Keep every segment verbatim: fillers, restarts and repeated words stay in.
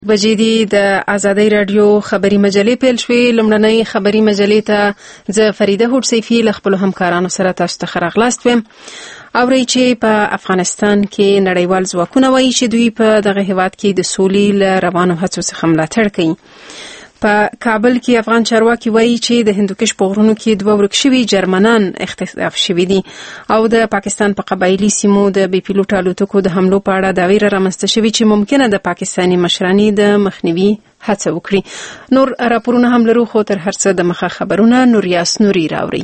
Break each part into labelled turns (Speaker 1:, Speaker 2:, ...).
Speaker 1: بجې دي د ازادۍ رادیو خبري مجلې پیل شوې. لومړنۍ خبري مجلې ته زه فریده هوډ سیفي له خپلو همکارانو سره تاسو ته ښه راغلاست ویم. اورئ چې په افغانستان کې نړیوال ځواکونه وایي چې دوی په دغه هېواد کې د سولې له روانو هڅو څخه ملاتړ کوي. په کابل کې افغان چارواکي وایي چې د هندوکش په غرونو کې دوه ورک شوي جرمنان اختطاف شوي دي او د پاکستان په قبایلي سیمو د بې پیلوټه الوتکو د حملو په اړه دا ویره رامنځته شوې چې ممکنه د پاکستاني مشرانو د مخنیوي هڅه وکړي. نور راپورونه هم لرو، خو تر هر څه د مخه خبرونه نوریاس نوري راوړي.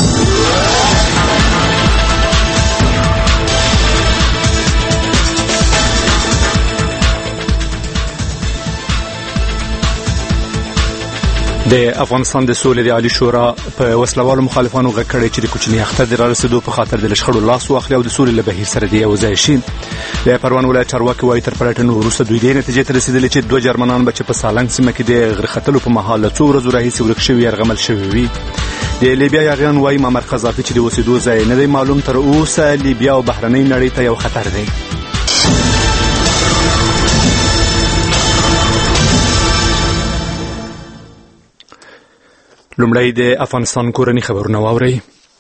Speaker 2: د افغانستان د سولې د عالی شورا په وسلوالو مخالفانو غږ کړی چې د کوچني اختر د رارسېدو په خاطر د لشخړو لاس واخلي او د سولې له بهیر سره د یو ځای شي. د پروان ولایت چارواکي وایي تر پلټنو وروسته دوی دې نتیجې ته رسېدلي چې دوه جرمنان به چې په سالنګ سیمه کې د غرختلو په مهال له څو ورځو راهیسې ورک شوي یرغمل شوي وي. د لیبیا یاغیان وایي معمر قذافي چې د اوسېدو ځای نه دی معلوم، تر اوسه لیبیا او بهرنۍ نړۍ ته یو خطر دی. لومړی د افغانستان کورنی خبرونه واورئ.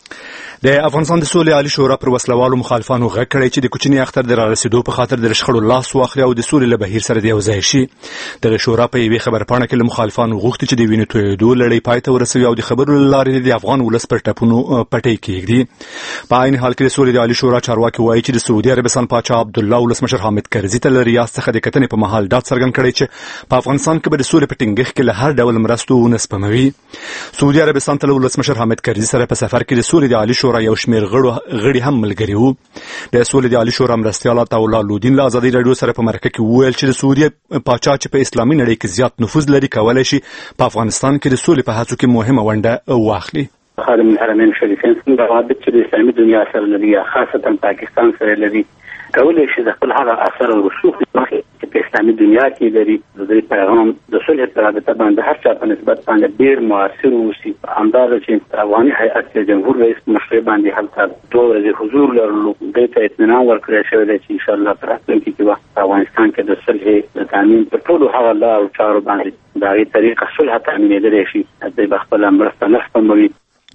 Speaker 2: د افغانستان د سولې عالی شورا پر وسلوالو مخالفانو غږ کړی چې د کوچني اختر د رارسېدو په خاطر د شخړو لاس واخلي او د سولې له بهیر سره د یو ځای شي. دغه شورا په یوې خبرپاڼه کې له مخالفانو غوښتي چې د وینې تویېدو لړۍ پای ته ورسوي او د خبرو له لارې د افغان ولس پر ټپونو پټۍ کېږدي. په عین حال کې د سولې د عالی شورا چارواکي وایي چې د سعودي عربستان پاچا عبدالله ولسمشر حامد کرزي ته له ریاض څخه د کتنې په مهال ډاډ څرګند کړی چې په افغانستان کې به د سولې په ټینګښت کې له هر ډول مرستو ونه سپموي. سعودي عربستان ته له ولسمشر حامد کرزي سره په سفر کې د سولې د عالی شورا یو شمېر غړو غړي هم ملګري وو. د سولې د عالی شورا مرستیال عطاءالله لودین له ازادۍ راډیو سره په مرکه کې وویل چې د سعودي پاچا چې په اسلامي نړۍ کې زیات نفوذ لري کولی شي په افغانستان کې د سولې په هڅو کې مهمه ونډه واخلي.
Speaker 3: خادم الحرمین شریفین څنګه روابط چې د اسلامي دنیا سره لري، خاصتا پاکستان سره لري، کولی شي د خپل هغه اثر او رسوخ چې په اسلامي دنیا کې لري د دې پیغام د صلح په رابطه باندې هر چا په نسبت باندې ډېر مؤثر اوسي. همدارنګه چې افغاني هیئت د جمهور رئیس مشرۍ باندې هلته دوه ورځې حضور لرلو، دې ته اطمینان ورکړی شوی دی چې انشاءالله په راتلونکي کې به په افغانستان کې د صلح د تامین پر ټولو هغه لارو چارو باندې د هغې طریقه صلح تامینېدلی شي، دوی به خپله مرسته نه سپموي.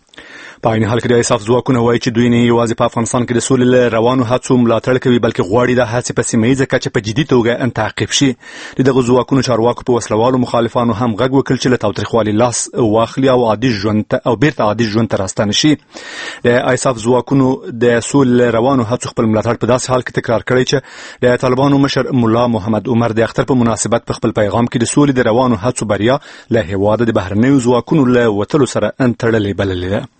Speaker 2: په عین حال کې د ایساف ځواکونه وایي چې دوی نه یوازې په افغانستان کې د سولې له روانو هڅو ملاتړ کوي، بلکې غواړي د هڅې په سیمه ییزه کچه په جدي توګه تعقیب شي. د دغو ځواکونو چارواکو په وسلوالو مخالفانو هم غږ وکړ چې له تاوتریخوالي لاس واخلي او عادي ژوند ته او بیرته عادي ژوند ته راستانه شي. د ایساف ځواکونو د سولې له روانو هڅو خپل ملاتړ په داسې حال کې تکرار کړی چې د طالبانو مشر ملا محمد عمر د اختر په مناسبت په خپل پیغام کې د سولې د روانو هڅو بریا له هېواده د بهرنیو ځواکونو له وتلو سره تړلې بللې ده.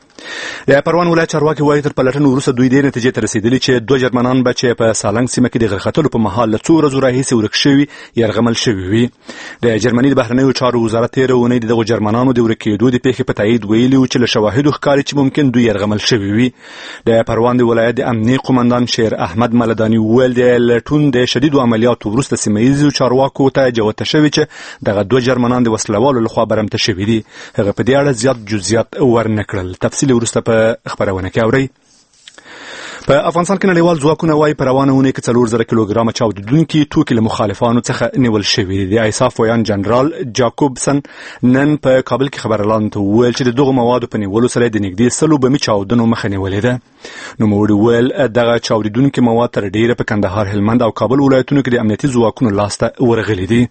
Speaker 2: د پروان ولایت چارواکي وایي تر پلټنو وروسته دوی دې نتیجې ته رسېدلي چې دوه جرمنان به چې په سالنګ سیمه کې د غرختلو په مهال له څو ورځو راهیسې ورک شوي یرغمل شوي وي. د جرمني د بهرنیو چارو وزارت تېره اونۍ د دغو جرمنانو د ورکېدو د پیښې په تایید ویلي و چې له شواهدو ښکاري چې ممکن دوی یرغمل شوي وي. د پروان د ولایت د امنیې قومندان شیر احمد ملداني وویل د لټون د شدیدو عملیاتو وروسته سیمه ییزو چارواکو ته جوته شوي چې دغه دوه جرمنان د وسلوالو لخوا برمته شوي دي. هغه په دې اړه زیات جزئیات ورنه کړل. تفصیل وروسته په خبرونه کې اورئ. په افغانستان کې نړیوال ځواکونه وایي په روانه اونۍ کې څلور زره کیلوګرامه چاودېدونکي توکي له مخالفانو څخه نیول شوي دي. د ایساف ویان جنرال جاکوبسن نن په کابل کې خبريالانو ته وویل چې د دغو موادو په نیولو سره د نږدې سلو بمي چاودنو مخه نیولې ده. نوموړي وویل دغه چاودېدونکي مواد تر ډیره په کندهار، هلمند او کابل ولایتونو کې د امنیتي ځواکونو لاسته ورغلي دي.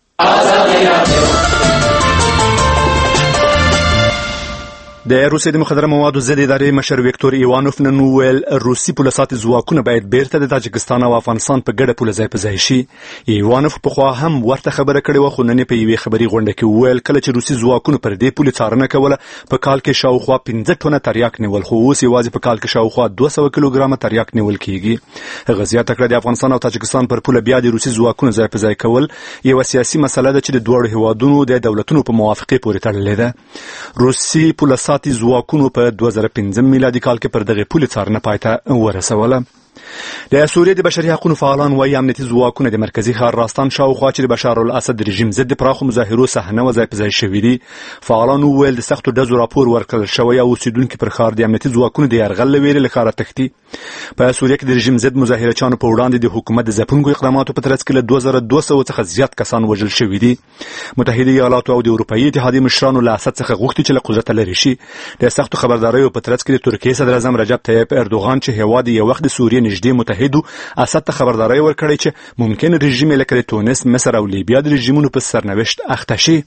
Speaker 2: د روسیې د مخدره موادو ضد ادارې مشر ویکتور ایوانوف نن وویل روسي پولیسات ځواکونه باید بیرته د تاجکستان او افغانستان په ګډه پوله ځای په ځای شي. ایوانوف پخوا هم ورته خبره کړې وه، خو نن په یوې خبري غونډه کې وویل کله چې روسي ځواکونو پر دې پولې څارنه کوله په کال کې شاوخوا پنځه ټنه تریاک نیول، خو اوس یوازې په کال کې شاوخوا دوه سوه کیلوګرامه تریاک نیول کېږي. هغه زیاته کړه د افغانستان او تاجکستان پر پوله بیا د روسي ځواکونو ځای په ځای کول یوه سیاسي مسله ده چې د دواړو هېوادونو د دولتونو په موافقې پورې تړلې ده. روسي پولیساتي ځواکونو په دوه زره پنځم میلادي کال کې پر دغه پولې څارنه پای ته ورسوله. د سوریې د بشري حقوقو فعالان وايي امنیتي ځواکونه د مرکزی ښار راستان شاوخوا چې د بشار الاسد رژیم ضد پراخو مظاهرو صحنه و ځای په ځای شوې دي. فعالانو ویل د سختو ډزو راپور ورکړل شوی او اوسیدونکو پر ښار د امنیتي ځواکونو د یرغل له ویرې له ښاره تښتي. په سوریه کې د رژیم ضد مظاهرچیانو په وړاندې د حکومت د ځپونکو اقداماتو په ترڅ کې له دوه زره دوه سوه څخه زیات کسان وژل شوي دي. متحده ایالات او د اروپایي اتحادیې مشرانو له اسد څخه غوښتي چې له قدرته لرې شي. د سختو خبرداریو په ترڅ کې د ترکیې صدر اعظم رجب طیب اردوغان چې هیواد یو وخت د سوریې نږدې متحدو اسد ته خبرداری ورکړی چې ممکن رژیم لکه تونس، مصر او لیبیا د رژیمونو په سرنوشت اخته شي.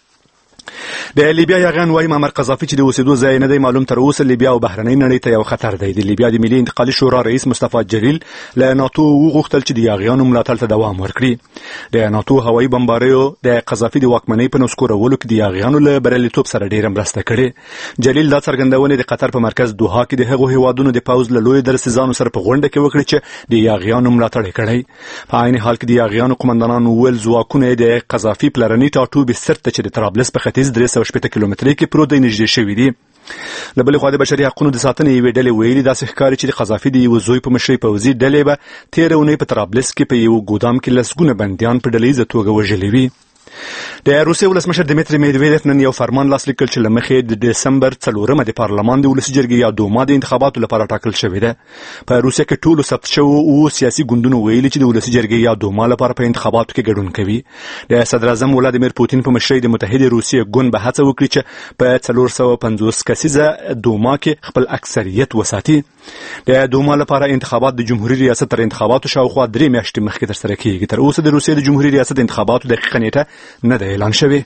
Speaker 2: د لیبیا یاغیان وايي معمر قذافي چې د اوسېدو ځای نه دی معلوم، تر اوسه لیبیا او بهرنۍ نړۍ ته یو خطر دی. د لیبیا د ملي انتقالي شورا رئیس مصطفی جلیل له ناتو وغوښتل چې د یاغیانو ملاتړ ته دوام ورکړي. د ناتو هوایي بمباریو د قذافي د واکمنۍ په نسکورولو کې د یاغیانو له بریالیتوب سره ډېره مرسته کړې. جلیل دا څرګندونې د قطر په مرکز دوحه کې د هغو هیوادونو د پوځ له لویو درسیزانو سره په غونډه کې وکړي چې د یاغیانو ملاتړ یې کړی. په عین حال کې د یاغیانو قومندانانو ویل ځواکونه د قذافي پلرني ټاټوبي سرته چې د طرابلس په ختیځ درې سوه شپېته کیلومترۍ کې پروت دی نږدې شوي دي. له بلې خوا د بشري حقوقو د ساتنې یوې ډلې ویلي داسې ښکاري چې د قذافي د یوه زوی په مشرۍ پوځي ډلې به تېره اونۍ په طرابلس کې په یو ګودام کې لسګونه بندیان په ډلهییزه توګه وژلي وي. د روسیې ولسمشر دمیتری میدویدف نن یو فرمان لاسلیک کړ چې له مخې د دسمبر څلورمه د پارلمان د ولسي جرګې یا دوما د انتخاباتو لپاره ټاکل شوې ده. په روسیه کې ټولو ثبت شوو اووه سیاسي ګوندونو ویلي چې د ولسي جرګې یا دوما لپاره په انتخاباتو کې ګډون کوي. د صدر اعظم ولادیمیر پوتین په مشرۍ د متحده روسیې ګوند به هڅه وکړي چې په څلور سوه پنځوس کسیزه دوما کې خپل اکثریت وساتي. د دوما لپاره انتخابات د جمهوریت ریاست تر انتخاباتو شاوخوا درې میاشتې مخکې ترسره کیږي. تر اوسه د روسیې د جمهوریت ریاست انتخاباتو دقیقه نیټه نه ده اعلان شوې.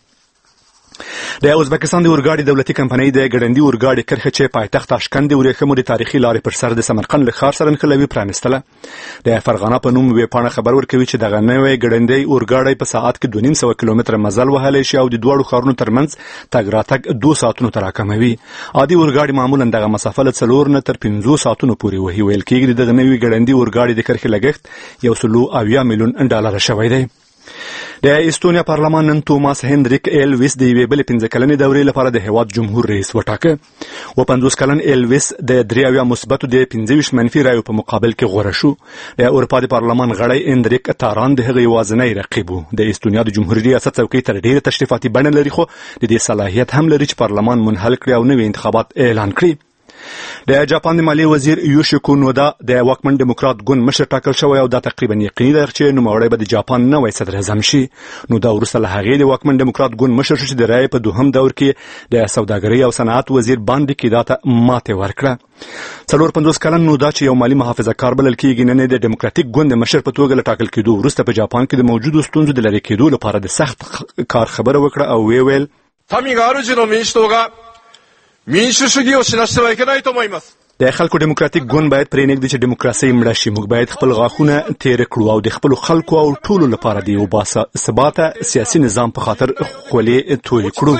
Speaker 2: د ازبکستان د اورګاډي دولتي کمپنۍ د ګړندي اورګاډي کرښه چې پایتخت تاشکند د ورېښمو د تاریخي لارې پر سر د سمرقند له ښار سره نښلوي پرانستله. د فرغانه په نوم ویبپاڼه خبر ورکوي چې دغه نوی ګړندی اورګاډی په ساعت کې دوه نیم سوه کیلومتره مزل وهلی شي او د دواړو ښارونو ترمنځ تګ راتګ دوه ساعتونو ته راکموي. عادي اورګاډي معمولا دغه مسافه له څلور نه تر پنځو ساعتونو پورې وهي. ویل کېږي دغه نوي ګړندي اورګاډي د کرښې لګښت یو سلو اویا میلیون ډالره شوی دی. د استونیا پارلمان نن توماس هندریک ایلویس د یوې بلې پنځه کلنې دورې لپاره د هیواد جمهور رئیس وټاکه. و پنځوس کلن ایلویس د درې اویا مثبتو د پنځه ویشت منفي رایو په مقابل کې غوره شو. د اروپا د پارلمان غړی هندریک تاران د هغه یوازینی رقیب و. د استونیا د جمهوریت ریاست څوکۍ تر ډیره تشریفاتي بڼه لري خو د دې صلاحیت هم لري چې پارلمان منحل کړي او نوي انتخابات اعلان کړي. د جاپان د مالیې وزیر یوشیکو نودا د واکمن دیموکرات ګوند مشر ټاکل شوی او دا تقریبا یقیني ده چې نوموړی به د جاپان نوی صدر اعظم شي. نودا وروسته له هغې د واکمن دیموکرات ګوند مشر شو چې د رایې په دوهم دور کې د سوداګرۍ او صنعت وزیر باندې کیدا ته ماتې ورکړه. څلور پنځوس کلن نودا چې یو مالي محافظه کار بلل کېږي نن د ډیموکراتیک ګوند مشر په توګه له ټاکل کېدو وروسته په جاپان کې د موجودو ستونزو د لرې کېدو لپاره د سخت کار خبره وکړه او وی ویل
Speaker 4: 民が主の民主党が民主主義を死なしてはいけないと思います。
Speaker 2: د خلکو ډیموکراتیک ګوند باید پرې نږدې چې ډیموکراسي مړه شي. موږ باید خپل غاښونه تېره کړو او د خپلو خلکو او ټولو لپاره د یو باثباته سیاسي نظام په خاطر خولې تویې کړو.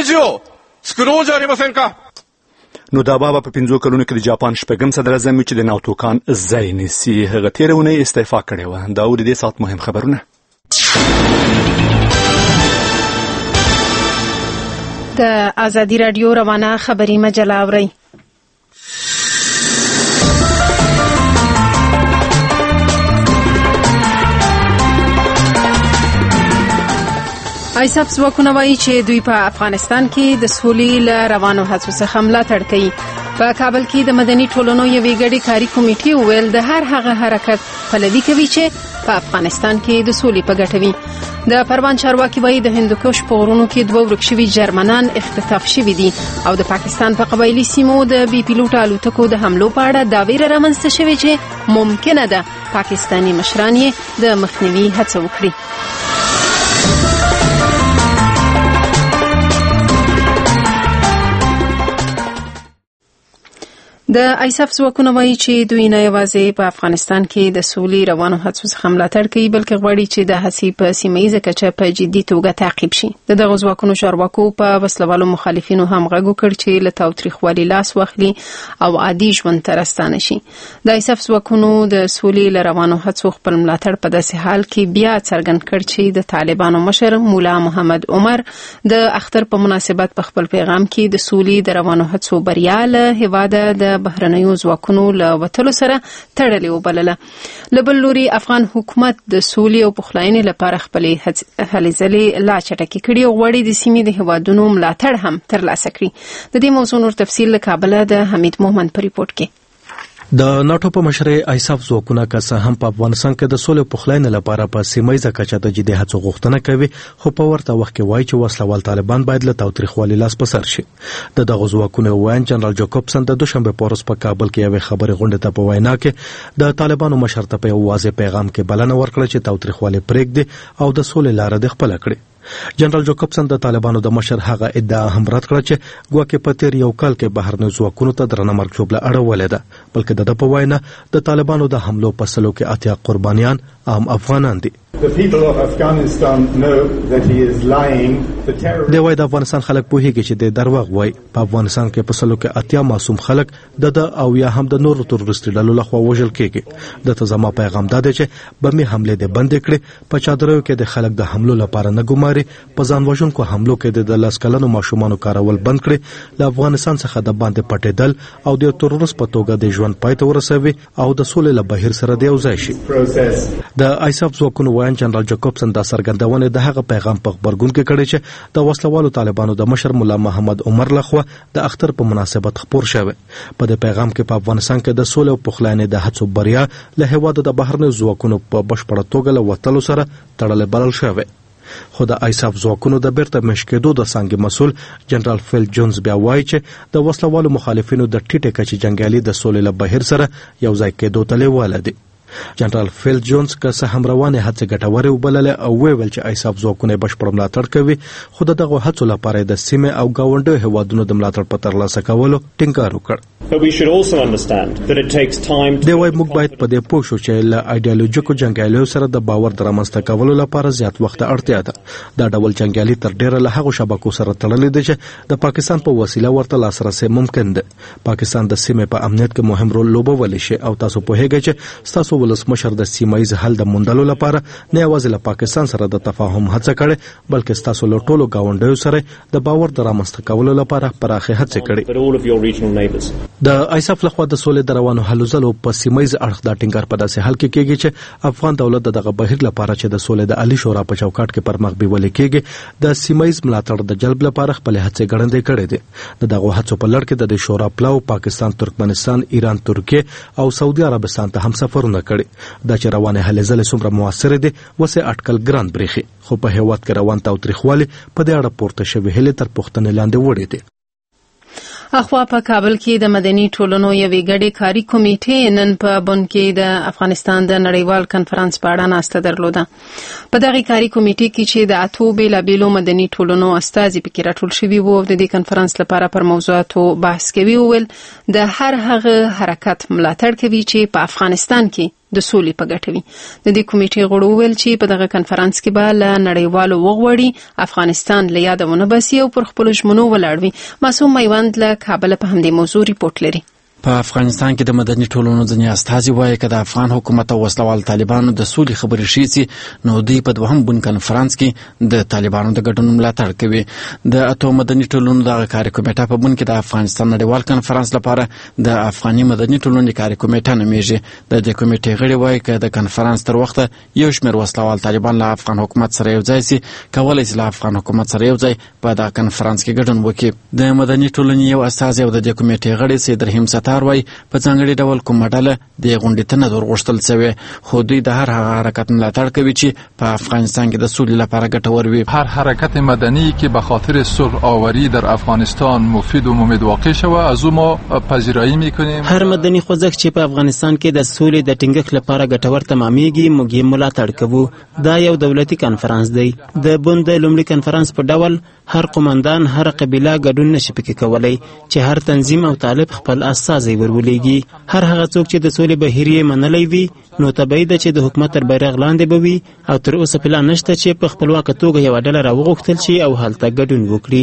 Speaker 2: نو دا بابا په پنځو کلونو کې د جاپان شپږم صدر اعظم چې د ناتوکان ځای نیسي. هغه تېره اونۍ استعفا کړې وه. دا و د دې ساعت مهم خبرونه.
Speaker 1: د ازادي راډیو روانه خبري مجله اورئ. ایساف ځواکونه وایي چې دوی په افغانستان کې د سولې له روانو هڅو څخه ملاتړ کوي. په کابل کې د مدني ټولنو یوې ګډې کاري کمیټې وویل د هر هغه حرکت پلوي کوي چې په افغانستان کې د سولې په ګټه وي. د پروان چارواکي وایي د هندوکش په غرونو کې دوه ورک شوي جرمنان اختطاف شوي دي او د پاکستان په قبایلي سیمو د بي پیلوټ الوتکو د حملو په اړه دا ویره رامنځته شوې چې ممکنه ده پاکستاني مشران یې د مخنیوي هڅه وکړي. د ایساف ځواکونه وایي چې دوی نه یوازې په افغانستان کې د سولې روانو هڅو څخه ملاتړ کوي بلکې غواړي چې د هڅې په سیمه ییزه کچه په جدي توګه تعقیب شي. د دغو ځواکونو چارواکو په وسلوالو مخالفینو هم غږ وکړ چې له تاوتریخوالي لاس واخلي او عادي ژوند ته راستانه شي. د ایساف ځواکونو د سولې له روانو هڅو خپل ملاتړ په داسې حال کې بیا څرګند کړ چې د طالبانو مشر مولا محمد عمر د اختر په مناسبت په خپل پیغام کې د سولې د روانو هڅو بریا له هیواده د بهرنیو ځواکونو له وتلو سره تړلې وبلله. له بل لوري افغان حکومت د سولې او پخلاینې لپاره خپلې هلې ځلې لا چټکې کړي او غواړي د سیمې د هیوادونو ملاتړ هم ترلاسه کړي. د دې موضوع نور تفصیل له کابله د حمید مومن په ریپورت کې.
Speaker 5: د ناتو په مشرۍ ایساف ځواکونه که څه هم په افغانستان کې د سولې پخلاینې لپاره په سیمه کچه د جدي هڅو غوښتنه کوي، خو په ورته وخت کې وایي چې وسلوال طالبان باید له تاوتریخوالي لاس په سر شي. د دغه ځواکونو وایي جنرال جاکوبسن د دوشنبه په ورځ په کابل کې یوې خبرې غونډې ته په وینا کې د طالبانو مشر ته په یو واضح پیغام کې بلنه ورکړه چې تاوتریخوالي پرېږدي او د سولې لاره د خپل کړي. جنرال جاکوبسن د طالبانو د مشر هغه ادعا هم رد کړه چې ګواکې په تیر یو کال کې بهرنیو ځواکونو ته درنه مرګ ژوبله اړولې ده، بلکې د ده په وینا د طالبانو د حملو په سلو کې اتیا قربانیان عام افغانان دي. دی وایي د افغانستان خلک پوهیږي چې د دروغ وایي. په افغانستان کې په سلو کې اتیا معصوم خلک د ده او یا هم د نورو تروریستي ډلو لخوا وژل کېږي. دته زما پیغام دا دی چې بمي حملې دې بندې کړي، په چادریو کې د خلک د حملو لپاره نه ګماري، په ځان وژونکو حملو کې د لس کلنو ماشومانو کارول بند کړي، له افغانستان څخه د باندې پټېدل او د تروریست په توګه د ژوند پای ته ورسوي او د سولې له بهیر سره د یو ځای شي. د ایساف ځواکونو وایي جنرال جاکوبسن د څرګندونې د هغه پیغام په خبرګون کې کړی چې د وسلوالو طالبانو د مشر مولا محمد عمر لخوا د اختر په مناسبت خپور شوی. په دې پیغام کې په افغانستان کې د سولې او پخلاینې د هڅو بریا له هیواد د بهرنیو ځواکونو په بشپړه توګه له وتلو سره تړلې بلل شوی. خو د ایساف ځواکونو د بیرته مشکېدو د څانګې مسؤل جنرال فیل جونز بیا وایي چې د وسلوالو مخالفینو د ټیټې کچې جنګیالي د سولې له بهیر سره یو ځای کېدو ته لیواله دي. جنرال فیل جونز که څه هم روانې هڅې ګټورې وبللې او ویل چې ایساف ځواکونه بشپړ ملاتړ کوي، خو د دغو هڅو لپاره د سیمې او ګاونډیو هیوادونو د ملاتړ په ترلاسه کولو ټینګار وکړ. دی وایي موږ باید په دې پوه شو چې له ایډیالوژیکو جنګیالیو سره د باور د رامنځته کولو لپاره زیات وخت اړتیا ده. دا ډول جنګیالي تر ډیره له هغو شبکو سره تړلې دي چې د پاکستان په وسیله ورته لاسرسی ممکن ده. پاکستان د سیمې په امنیت کې مهم رول لوبولی شي او تاسو پوهیږئ چې ستاسو ولسمشر د سیمه ییز حل د موندلو لپاره نه یوازې له پاکستان سره د تفاهم هڅه کړې، بلکې ستاسو له ټولو ګاونډیو سره د باور د رامنځته کولو لپاره پراخې هڅې کړې. د ایساف لخوا د سولې د روانو هلو ځلو په سیمه ییز اړخ دا ټینګار په داسې حال کې کېږي چې افغان دولت دغه بهیر لپاره چې د سولې د عالي شورا په چوکاټ کې پر مخ بیولې کېږي د سیمه ییز ملاتړ د جلب لپاره خپلې هڅې ګړندې کړې دي. د دغو هڅو په لړ کې د شورا پلاو پاکستان، ترکمنستان، ایران، ترکیه او سعودي عربستان ته هم سفرونه کړي. دا چې روانې هلې ځلې څومره موثرې دي وسې اټکل ګران برېښي، خو په هیواد کې روان تاوتریخوالي په دې اړه پورته شوې هیلې تر پوښتنې لاندې وړې دي.
Speaker 1: اخوا په کابل کې د مدني ټولنو یوې ګډې کاري کمیټې نن په بن کې د افغانستان د نړیوال کنفرانس په اړه ناسته درلوده. په دغه کاري کمیټې کې چې د اتو بیلابیلو مدني ټولنو استازي پکې راټول شوي وو او د دې کنفرانس لپاره پر موضوعاتو بحث کوي، وویل د هر هغه حرکت ملاتړ کوي چې په افغانستان کې د سولې په ګټه وي. د دې کمیټې غړو ویل چې په دغه کنفرانس کې به له نړیوالو وغواړي افغانستان له یاده ونه باسي او پر خپلو ژمنو ولاړ وي. معصوم میوند له کابل په همدې موضوع ریپورت لري.
Speaker 6: په افغانستان کې د مدني ټولنو ځینې استازي وایي که د افغان حکومت او وسلوال طالبانو د سولې خبرې شي سي نو دوی په دوهم بن کنفرانس کې د طالبانو د ګډون ملاتړ کوي. د اتو مدني ټولنو دغه کاري کمیټه په بن کې د افغانستان نړیوال کنفرانس لپاره د افغاني مدني ټولنو کاري کمیټه نومیږي. د دې کمیټې غړي وایي که د کنفرانس تر وخته یو شمېر وسلوال طالبان له افغان حکومت سره یو ځای سي کولی شي له افغان حکومت سره یو ځای په دغه کنفرانس کې ګډون وکړي. د مدني ټولنې یو استازی او د دې کمیټې غړي سید رحیم ستار وایي په ځانګړي ډول کومه ډله د غونډې ته نه درغوښتل شوې، خو دوی د هر هغه حرکت ملاتړ کوي چې په افغانستان کې د سولې لپاره ګټور وي.
Speaker 7: هر حرکت مدنی که به خاطر صلح آوری در افغانستان مفید و مفید واقع شوه از او ما پذیرایی میکنیم.
Speaker 8: هر مدني خوځښت چې په افغانستان کې د سولې د ټینګښت لپاره ګټور تمامېږي موږ یې ملاتړ کوو. دا یو دولتي کنفرانس دی. د بن د لومړي کنفرانس په ډول هر قومندان هر قبیله ګډون نشي پکې کولی چې هر تنظیم او طالب خپل استازی ورولېږي. هر هغه څوک چې د سولې بهیر یې منلی وي نو طبیعي ده چې د حکومت تر بیرغ لاندې به وي او تر اوسه پلان نشته چې په خپلواکه توګه یوه ډله راوغوښتل شي او هلته ګډون وکړي.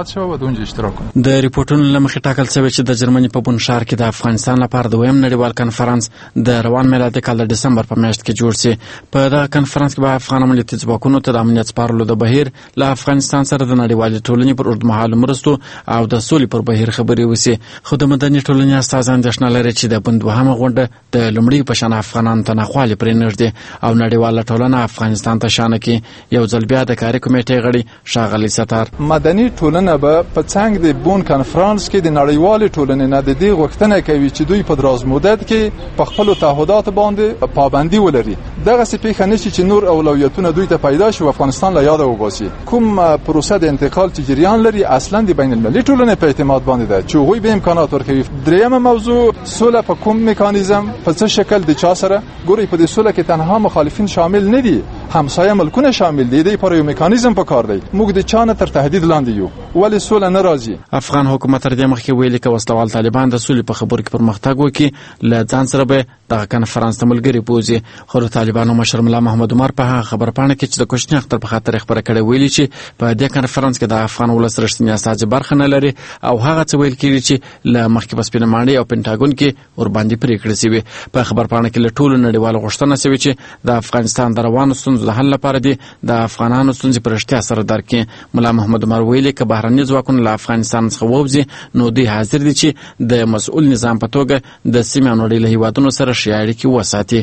Speaker 6: د ریپورټونو له مخې ټاکل شوی چې د جرمني په بن ښار کې د افغانستان لپاره دویم نړیوال کنفرانس د روان میلادي کال د ډسمبر په میاشت کې جوړ شي. په دغه کنفرانس کې به افغان امنیتي ځواکونو ته د امنیت سپارلو د بهیر له افغانستان سره د نړیوال نړیوالې ټولنې پر اوږدمهالو مرستو او د سولې پر بهیر خبرې وشي. خو د مدني ټولنې استازان اندېښنه لري چې د بند دوهمه غونډه د لومړي په شان افغانانو ته ناخوالې پرې نږدې او نړیواله ټولنه افغانستان ته شانه کې. یو ځل بیا د کاري کمیټې غړي ښاغلي ستار
Speaker 7: مدني ټولنه به په څنګ د بون کانفرانس کې د نړیوالې ټولنې نه د دې غوښتنه کوي چې دوی په دراز مدت کې په خپل تعهدات باندې پابندي ولري. دغه سپیخه نشي چې نور اولویتونه دوی ته پیدا شي او افغانستان لا یاد وباسي. کوم پروسه د انتقال چې جریان لري اصلا د بین المللي ټولنې په اعتماد باندې ده چې هغوی به امکانات ورکوي. دریمه موضوع سوله په کوم میکانیزم په څه شکل د چا سره ګوري. په دې سوله کې تنها مخالفین شامل نه دي، همسایه ملکونه شامل دي. د پر یو میکانیزم په کار دی. موږ د چانه تر تهدید لاندې یو ولی سوله ناراضي.
Speaker 6: افغان حکومت تر دې مخکې ویلي چې وسلوال طالبان د سولې په خبرو کې پرمختګ وکړي له ځان سره به دغه کنفرانس ته ملګري بوزي. خو د طالبانو مشر ملا محمد عمر په هغه خبرپاڼه کې چې د کوچني اختر په خاطر خبره کړې ویلي چې په دې کنفرانس کې د افغان ولس رښتینی استازي برخه نه لري او هغه څه ویل کېږي چې له مخکې په سپینمانډي او پینټاګون کې ور باندې پریکړې شوي. په خبرپاڼه کې له ټولو نړیوالو غوښتنه شوې چې د افغانستان د روانو ستونزو د حل لپاره دي د افغانانو ستونزې په رښتیا سره درک کړي. ملا محمد عمر ویلي که بهرني ځواکونه له افغانستان څخه ووځي نو دوی حاضر دي چې د مسؤل نظام په توګه د سیمې او نړۍ له هیوادونو سره ښې اړیکې وساتي.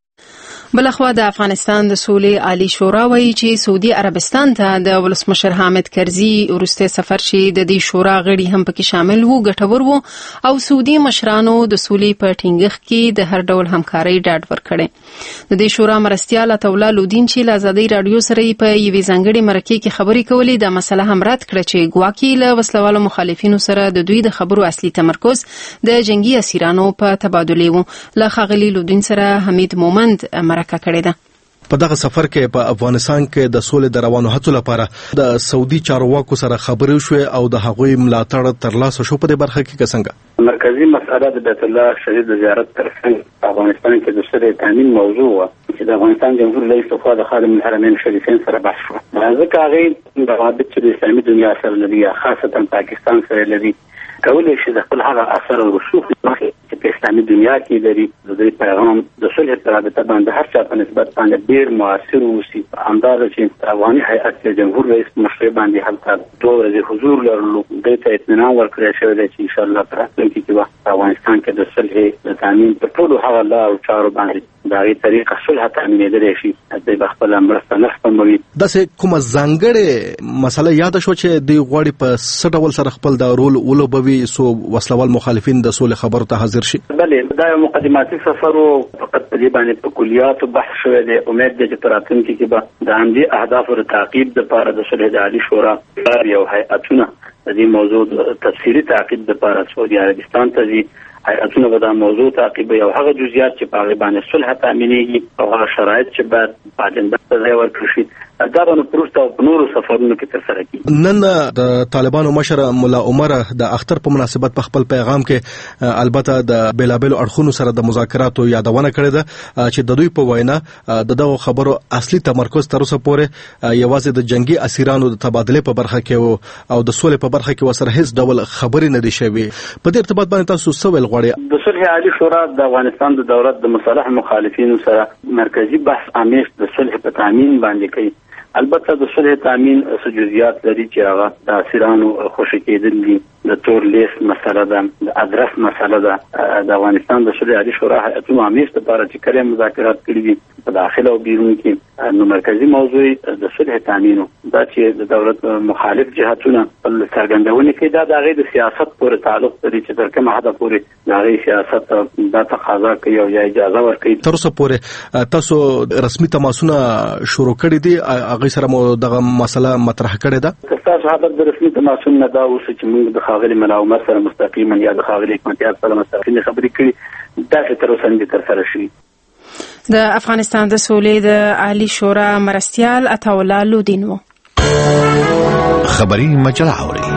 Speaker 1: بلخوا د افغانستان د سولې عالی شورا وایي چې سعودي عربستان ته د ولسمشر حامد کرزي وروسته سفر چې د دې شورا غړي هم پکې شامل وو ګټور وو او سعودي مشرانو د سولې په ټینګښت کې د هر ډول همکارۍ ډاډ ورکړي. د دې شورا مرستیال عطاالله لودین چې له آزادۍ رادیو سره په یوې ځانګړې مرکې کې خبرې کولې د مسله هم رد کړه چې ګواکې له وسلوالو مخالفینو سره د دوی د خبرو اصلي تمرکز د جنگي اسیرانو په تبادله وو. له ښاغلي لودین سره حمید مومند مرکه کړې ده.
Speaker 5: په دغه سفر کې په افغانستان کې د سولې د روانو هڅو لپاره د سعودي چارواکو سره خبرې شوې او د هغوی ملاتړ ترلاسه شو. په دې برخه کې څنګه
Speaker 3: مرکزی مسأله د بیت الله شریف د زیارت ترڅنګ افغانستان کې د سولې تامین موضوع و چې د افغانستان جمهور رئیس په خوا د خادم الحرمین شریفین سره بحث شو. ځکه هغه د روابط چې د اسلامي دنیا سره لري خاصتا پاکستان سره لري کولای شي د خپل هغه اثر او رسوخ چې په اسلامي دنیا کې لري د دې پیغام د صلح پر رابطه باندې هر چا په نسبت باندې ډیر موثر وسی. اندازه چې افغاني هیئت جمهور رئیس مشر باندې هلته دوه ورځې حضور لرلو د ته اطمینان ورکړی شوی دی چې ان شاء الله پر راتلونکي کې وخت افغانستان کې د صلح د تامین په ټولو هغه لارو چارو باندې دا غي طریقه صلح تامینېدلی شي. د خپل مرسته نه سپموي.
Speaker 5: داسې کومه ځانګړې مسله یاد شو چې د غوړي په څه ډول سره خپل د رول ولوبوي سو وسلوال مخالفین د سولې خبرو ته حاضر شي.
Speaker 3: بلې دا یو مقدماتي سفر او فقط په دې باندې په کلیاتو بحث شوی دی. امید ده چې راتلونکي کې به د همدې اهدافو د تعقیب لپاره د صلح د عالی شورا یو هیئتونه د دې موضوع تفصیلي تعقیب لپاره سعودي عربستان ته ځي. هیئتونه به دا موضوع تعقیبوي او هغه جزئیات چې په هغې باندې صلح تامینېږي او هغه شرایط چې باید په اجنډا ته ځای ورکړل شي دا به نو وروسته په نورو سفرونو کې ترسره کېږي.
Speaker 5: نن د طالبانو مشر ملا عمر د اختر په مناسبت په خپل پیغام کې البته د بیلابیلو اړخونو سره د مذاکراتو یادونه کړې ده چې د دوی په وینا د دغو خبرو اصلي تمرکز تر اوسه پورې یوازې د جنگي اسیرانو د تبادله په برخه کې او د سولې په برخه کې وسره هیڅ ډول خبرې نه دي شوي. په دې ارتباط باندې تاسو څه ویل غواړئ؟
Speaker 3: د صلح عالی شورا د افغانستان د دولت د مصالح مخالفینو سره مرکزی بحث امیش د صلح په تامین باندې کوي. البته د صلح تامین څه جزئیات لري چې هغه د اسیرانو خوشی کېدل دي، د تور لیست مسله ده، د ادرس مسله ده. د افغانستان د صلح عالی شورا هیئتونو امیش لپاره چې کله مذاکرات کړي دي په داخله او بیرون کې نو مرکزی موضوع د صلح تامین دا چې د دولت مخالف جهاتونه په څرګندونه کې دا د غیر سیاست پورې تعلق لري چې تر کومه حد پورې د غیر سیاست د تقاضا کوي او یا اجازه ورکوي.
Speaker 5: تر اوسه پورې تاسو رسمي تماسونه شروع کړي دي هغه سره مو دغه مسله مطرح کړې ده؟
Speaker 3: تاسو خبر د رسمي تماسونه نه دا اوس چې موږ د خاغلی ملا عمر سره مستقیما یا د خاغلی حکمتیار سره مستقیما خبرې کړې دا چې تر اوسه نه ترسره شوي.
Speaker 1: د افغانستان د سولې د عالی شورا مرستیال عطاالله لودین وو.
Speaker 9: خبری مجله اوري.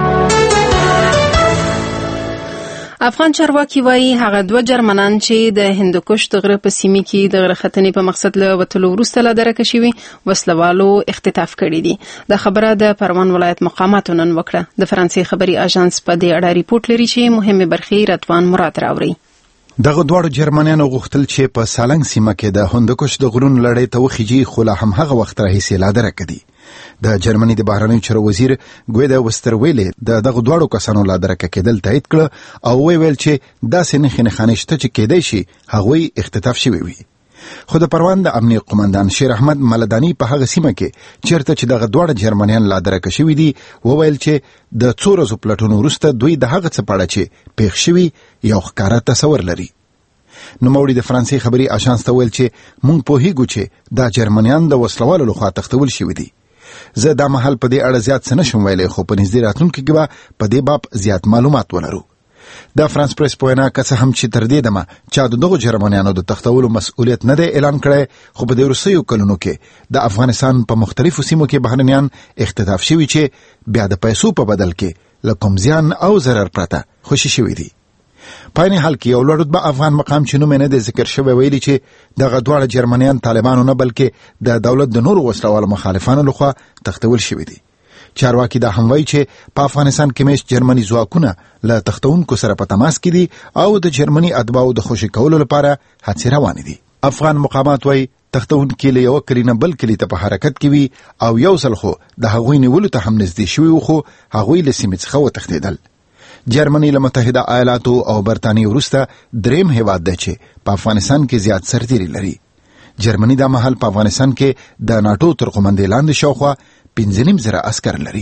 Speaker 1: افغان چارواکي وایي هغه دوه جرمنان چې د هندوکش د غره په سیمه کې د غره ختنې په مقصد له وتلو وروسته له درکه شوي وسلوالو اختطاف کړي دي. د خبره د پروان ولایت مقاماتو نن وکړه. د فرانسې خبري اژانس په دې اړه ریپورت لري چې مهمه برخې رضوان مراد راوړي.
Speaker 9: دغه دوه جرمنانو غوښتل چې په سالنګ سیمه کې د هندوکش د غرونو لړۍ ته وخیږي خو لا هم هغه وخت راهیسې لا درکه دي. د جرمني د بهرنیو چارو وزیر ګویدا وسترویلې د دغه دواړو کسانو لا درکه کېدل تایید کړ او ویل چې داسې نه خنخانه شته چې کېدای شي هغوی اختطاف شوي وي. خو د پروان د امنیه قومندان شیر احمد ملدانی په هغه سیمه کې چیرته چې دغه دواړه جرمنیان لا درکه شوي دي وویل چې د څو ورځو پلټونو وروسته دوی د هغه څه په اړه چې پیښ شوي یو ښکاره تصور لري. نوموړي د فرانسې خبري آژانس ته ویل چې موږ پوهیږو چې دا جرمنیان د وسلوالو لخوا تښتول شوي دي. زه دا مهال په دې اړه زیات څه نشم ویلی خو په نږدې راتلونکي کې به په دې باب زیات معلومات ولرو. د فرانس پریس په وینا که څه هم چې تر دې دمه چا د دغو جرمنیانو د تښتولو مسؤلیت نه دی اعلان کړی خو په دې وروستیو کلونو کې د افغانستان په مختلفو سیمو کې بهرنیان اختطاف شوي چې بیا د پیسو په بدل کې له کوم زیان او ضرر پرته خوشي شوي دي. په عین حال کې یو لوړ رتبه افغان مقام چې نوم یې نه دی ذکر شوی ویلي چې دغه دواړه جرمنیان طالبانو نه بلکې د دولت د نورو وسلوالو مخالفانو لخوا تښتول شوي دي. چارواکي دا هم وایي چې په افغانستان کې مېشت جرمني ځواکونه له تښتونکو سره په تماس کې دي او د جرمني اتباعو د خوشي کولو لپاره هڅې روانې دي. افغان مقامات وایي تښتونکي له یوه کلي نه بل کلي ته په حرکت کې وي او یو ځل خو د هغوی نیولو ته هم نږدې شوي وو خو هغوی له سیمې څخه وتښتېدل. جرمني له متحده ایالاتو او برطانیې وروسته دریم هیواد دی چې په افغانستان کې زیات سرتیري لري. جرمني دا مهال په افغانستان کې د ناټو تر قومندې لاندې شاوخوا پنځه نیم زره عسکر لري.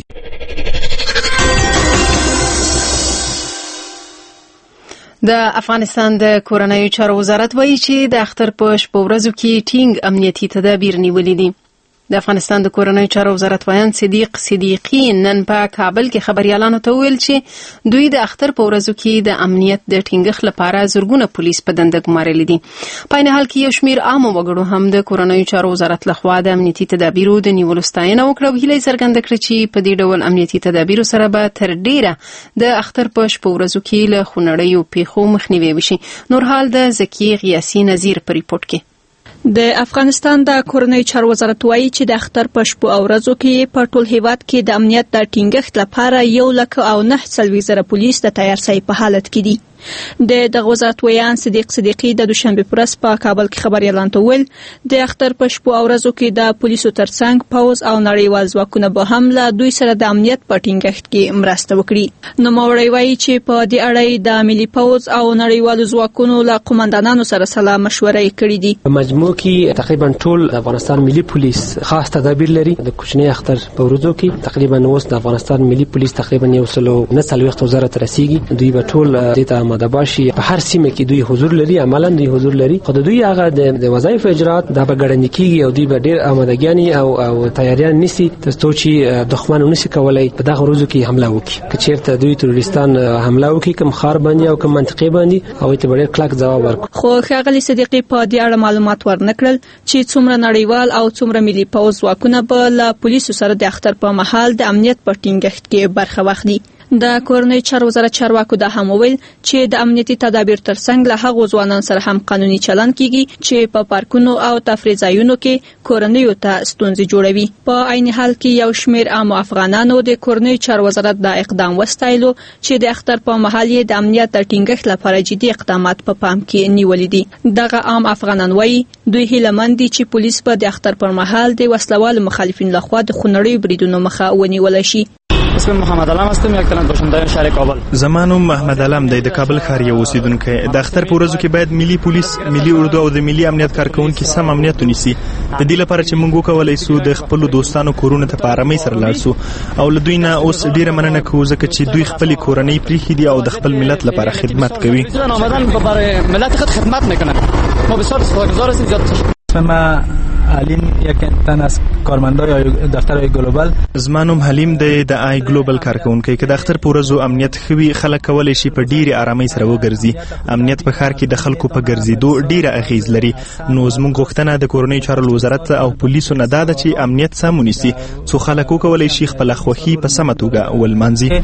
Speaker 1: د افغانستان د کورنیو چارو وزارت وایي چې د اختر په شپو ورځو کې ټینګ امنیتي تدابیر نیولي دي. د افغانستان د کورنیو چارو وزارت وایان صدیق صدیقی نن په کابل کې خبريالانو ته ویل چې دوی د اختر په ورځو کې د امنیت د ټینګښت لپاره زرګونه پولیس په دنده ګمارلي دي. په عین حال کې یو شمیر عام وګړو هم د کورنیو چارو وزارت لخوا د امنیتي تدابیرو د نیولو ستاینه وکړه او هیله څرګنده کړه چې په دې ډول امنیتي تدابیرو سره به تر ډیره د اختر په شپو ورځو کې له خونړیو پیښو مخنیوي وشي. نور حال د زکی غیاسی نذیر په ریپورت کې.
Speaker 10: د افغانستان د کورنیو چارو وزارت وایي چې د اختر په شپو او ورځو کې په ټول هیواد کې د امنیت د ټینګښت لپاره یو لک او نه څلوېښت زره پولیس د تیارسۍ په حالت کې دي. د دغه وزارت ویان صدیق صدیقی د دوشنبه پرس په کابل کې خبريالانو ته ویل د اختر په شپو او ورځو کې د پولیسو ترڅنګ پوز او نړیوال ځواکونه به هم له دوی سره د امنیت په ټینګښت کې مرسته وکړي. نو موري وایي چې په دې اړه د ملي پوز او نړیوال ځواکونو له قومندانانو سره سلا مشورې کړې دي.
Speaker 11: په مجموع کې تقریبا ټول افغانستان ملي پولیس خاص تدابیر لري. د کوچنی اختر په ورځو کې تقریبا اوس د افغانستان ملي پولیس تقریبا یو سلو نه څلوېښت زره تر رسیدي. دوی به ټول د ته آماده باشي. په هر سیمه کې دوی حضور لري، عملاً دوی حضور لري. خو دوی هغه د وظایف اجرات د بغړندې کیږي او دوی به ډیر آمادګیانی او او تیاریان نسی تاسو چې دښمن ونسی کولای په دغه ورځو کې حمله وکړي. که چیرته دوی تروریستان حمله وکړي کوم خار باندې او کوم منطقه باندې او ته ډیر کلک جواب ورکړي.
Speaker 10: خو ښاغلي صدیقی په دې اړه معلومات ورنکړل چې څومره نړیوال او څومره ملي پوز ځواکونه به له پولیسو سره د اختر په مهال د امنیت په ټینګښت کې برخه واخلي. د کورنیو چارو وزارت چارواکو دا هم ویل چې د امنیتي تدابیر ترڅنګ له هغو ځوانانو سره هم قانوني چلند کیږي چې په پارکونو او تفریح ځایونو کې کورنیو ته ستونزې جوړوي. په عین حال کې یو شمیر عام افغانانو د کورنیو چارو وزارت دا اقدام وستایلو چې د اختر په مهال یې د امنیت د ټینګښت لپاره جدي اقدامات په پام کې نیولې دي. دغه عام افغانان وایي دوی هیلهمند دي چې پولیس په د اختر پر مهال د وسلوالو مخالفینو لخوا د خونړیو بریدونو مخه ونیول شي.
Speaker 12: اسم محمد علم هستم، یک تن باشنده شهر کابل.
Speaker 13: زمانم محمد علم دی د کابل ښار یو اوسیدونکی. د اختر په ورځو کې باید ملي پولیس، ملي اردو او د ملي امنیت کارکونکو سم امنیت ونیسي. د دې لپاره چې موږ وکولای سو د خپل دوستانو کورونه ته په آرامۍ سره لاړ سو او له دوی نه اوس ډیره مننه کوو ځکه چې دوی خپل کورنۍ پریخي دي او د خپل ملت لپاره خدمت کوي.
Speaker 12: ځان آمدن برای ملت خود خدمت میکنن. ما بسیار سپاسگزار هستیم. زیاد
Speaker 14: ما علیم یک تن از کارمندای دفتر آی گلوبال.
Speaker 13: زمانم حلیم دی د آی ګلوبل کارکونکي. که د اختر په ورځو امنیت خوي خلک کولای شي په ډیره آرامۍ سره وګرځي. امنیت په ښار کې د خلکو په ګرځېدو ډیره اغیز لري. نو زموږ غوښتنه د کورنیو چارو وزارت او پولیسو نه ده چې امنیت سم ونیسي څو خلک وکولای شي خپل خوښي په سمه توګه ولمانځي.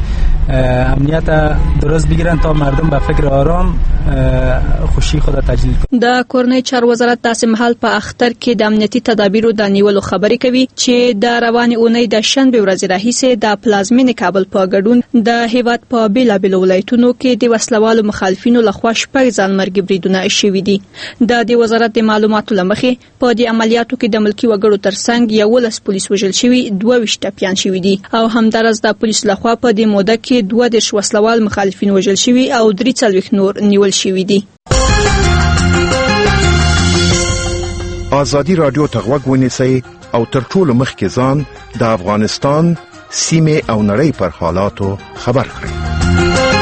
Speaker 14: امنیت درست بگیرن تا مردم به فکر آرام خوشی خود تجلیل کنند.
Speaker 10: د کورنیو چارو وزارت داسې مهال په اختر کې د امنیتي تدابیرو د نیولو خبرې کوي چې د روانې اونۍ د شنبه ورځې راهیسې د پلازمینې کابل په ګډون د هیواد په بیلابیلو ولایتونو کې د وسلوالو مخالفینو لخوا شپږ ځانمرګي بریدونه شوي دي. د دې وزارت د معلوماتو له مخې په دې عملیاتو کې د ملکي وګړو ترڅنګ یولس پولیس وژل شوي، دوه ویشت ټپیان شوي دي او همدارس د پولیس لخوا په دې موده کې دوه دېرش وسلوال مخالفین وژل شوي او درې څلوېښت نور نیول شوي دي.
Speaker 15: آزادي رادیو ته غوږ ونیسئ او تر ټولو مخکې ځان د افغانستان سیمې او نړۍ پر حالاتو خبر کړئ.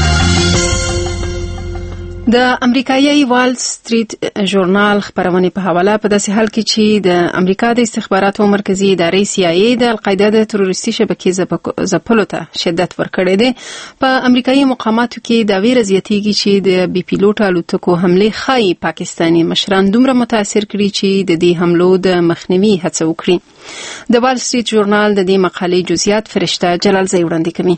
Speaker 1: د امریکایي وال سټریټ ژورنال خبرونه په حواله په داسې حال کې چې د امریکا د استخباراتو مرکزی ادارې سی آی ای د القاعده د تروریستي شبکې ځپلو ته شدت ورکړی دی. په امریکایي مقاماتو کې دا ویره زیاتېږي چې د بي پیلوټ الوتکو حمله ښایي پاکستاني مشران دومره متاثر کړي چې د دې حملو د مخنیوي هڅه وکړي. د وال سټریټ ژورنال د دې مقالې جزئیات فرشته جلالزی وړاندې کوي.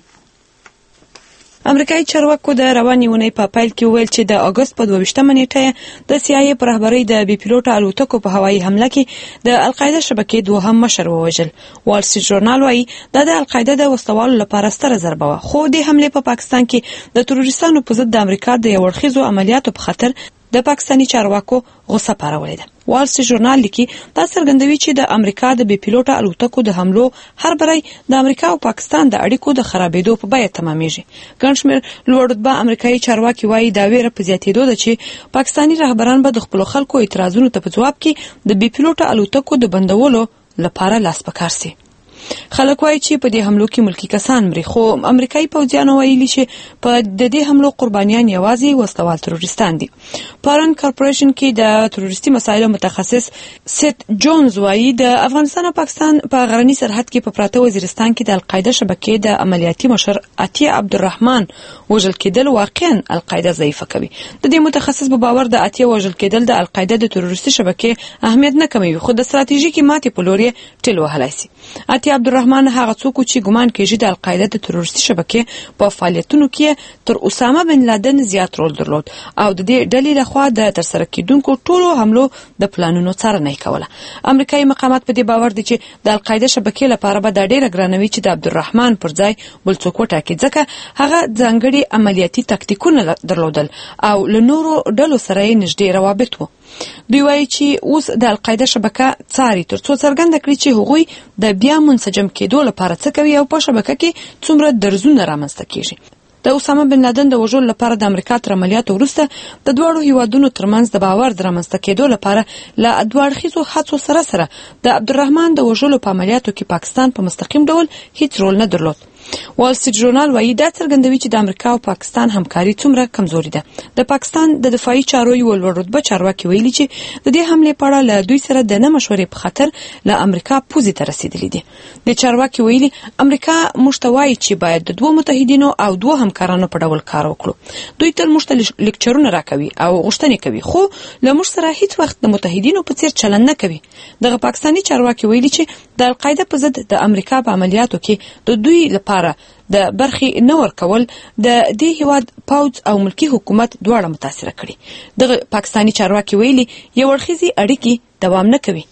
Speaker 16: امریکایي چارواکو د روانې اونۍ په پیل کې وویل چې د اگست په دوه ویشتمه نیټه د سی آی ای پر رهبرۍ د بي پیلوټ الوتکو په هوایي حمله کې د القاعده شبکې دوهم مشر ووژل. وال سټریټ ژورنال وايي دا د القاعده د وسلوالو لپاره ستره ضربه وه، خو د حملې په پاکستان کې د تروریستانو په ضد د امریکا د یو اړخیزو عملیاتو په خاطر د پاکستاني چارواکو غوسه پارولې ده. وال سټریټ ژورنال لیکي دا څرګندوي چې د امریکا د بي پیلوټ الوتکو د حملو هر بری د امریکا او پاکستان د اړیکو د خرابېدو په بیه تمامېږي. ګڼ شمېر لوړ رتبه امریکایي چارواکي وايي دا ویره په زیاتېدو ده چې پاکستاني رهبران به د خپلو خلکو اعتراضونو ته په ځواب کې د بي پیلوټ الوتکو د بندولو لپاره لاس په کار سي. خلک وایي چې په دې حملو کې ملکی کسان مري، خو امریکایي پوځیانو ویلي چې په د دې حملو قربانیان یوازې وسلوال تروریستان دي. پارن کارپوریشن کې د تروریستي مسایلو متخصص سیت جونز وایي د افغانستان او پاکستان په غرني سرحد کې په پراته وزیرستان کې د القاعده شبکې د عملیاتي مشر عطیه عبدالرحمن وژل کېدل واقعا القاعده ضعیفه کوي. د دې متخصص په باور د عطیه وژل کېدل د القاعده د تروریستي شبکې اهمیت نه کموي، خو د ستراتیژیکي ماتې په لور یې ټیل وهلی سي. عطیه عبدالرحمن هغه څوک چې ګمان کېږي د القاعده د تروریستي شبکې په فعالیتونو کې تر اسامه بن لادن زیات رول درلود او د دې ډلې لخوا د ترسره کېدونکو ټولو حملو د پلانونو څارنه کوله. امریکایي مقامات په دې باور دي چې د القاعده شبکې لپاره به دا ډېره ګرانوي چې د عبدالرحمن پر ځای بل څوک وټاکي، ځکه هغه ځانګړي عملیاتي تکتیکونه درلودل او له نورو ډلو سره یې نږدې روابط وو. دوی وایي چې اوس د القاعده شبکه څاري تر څو څرګنده کړي چې هغوی د بیا منسجم کېدو لپاره څه کوي او په شبکه کې څومره درزونه رامنځته کېږي. د اسامه بن لادن د وژلو لپاره د امریکا تر عملیاتو وروسته د دواړو هیوادونو ترمنځ د باور د رامنځته کېدو لپاره له دوه اړخیزو هڅو سره سره د عبدالرحمن د وژلو په عملیاتو کې پاکستان په مستقیم ډول هیڅ رول نه درلود. وال سټریټ ژورنال وايي دا څرګندوي چې د امریکا او پاکستان همکاري څومره کمزوري ده. د پاکستان د دفاعي چارو یو لوړ رتبه چارواکي ویلي چې د دې حملې په اړه له دوی سره د نه مشورې په خاطر له امریکا پوزې ته رسیدلي دي. د چارواکي ویلي امریکا موږ ته وایي چې باید د دوه متحدینو او دوه همکارانو په ډول کار وکړو. دوی تل موږ ته لیکچرونه راکوي او غوښتنې کوي، خو له موږ سره هیڅ وخت د متحدینو په څیر چلند نه کوي. دغه پاکستاني چارواکي ویلي چې د القاعده په ضد د امریکا په عملیاتو کې د دوی لپاره د برخې نه ورکول د دې هیواد پوځ او ملکی حکومت دواړه متاثر کړي. دغه پاکستاني چارواکي ویلي یو اړخیزي اړیکې دوام نه کوي.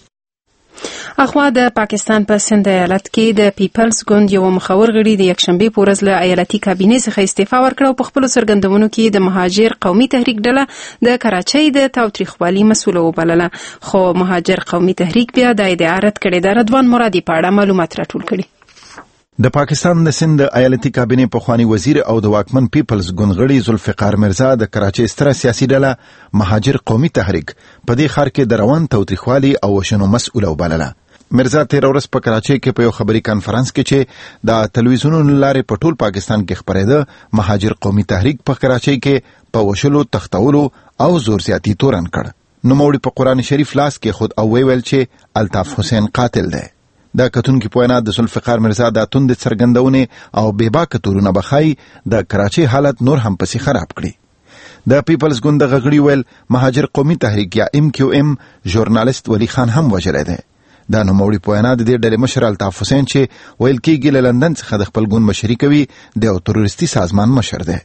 Speaker 1: اخوا د پاکستان په سند ایالت کې د پیپلز ګوند یو مخور غړي د یکشنبه په ورځ له ایالتي کابینې څخه استعفا ورکړه او په خپل سرګندونو کې د مهاجر قومي تحریک ډله د کراچۍ د تاوتریخوالي مسؤل وبلله، خو مهاجر قومي تحریک بیا د ادعا رد کړې ده. رضوان مرادي په اړه معلومات راټول کړي.
Speaker 9: د پاکستان د سند ایالتي کابینې پخوانی وزیر او د واکمن پیپلز ګوند غړي ذوالفقار مرزا د کراچۍ ستره سیاسي ډله مهاجر قومي تحریک په دې ښار کې د روان تاوتریخوالي او وژنو مسؤل وبلله. مرزا تیر ورځ په کراچۍ کې په یو خبري کانفرنس کې چې د تلویزیونونو لارې په ټول پاکستان کې خبرېده، مهاجر قومي تحریک په کراچۍ کې په وشلو، تختولو او زور زیاتی تورن کړ. نوموړي په قرآن شریف لاس کې خود او ویل چې الطاف حسین قاتل دی. د کتونکو په وینا د ذوالفقار مرزا د توند څرګندونې او بېباکه تورونه بخای د کراچۍ حالت نور هم پسې خراب کړي. د پیپلز ګوند غړي ویل مهاجر قومي تحریک یا ام کیو ام ژورنالیست ولی خان هم وژلی دی. دا نوموړي په وینا د دې ډلې مشر الطاف حسین چې ویل کېږي له لندن څخه د خپل ګوند مشري کوي د یو تروریستي سازمان مشر دی.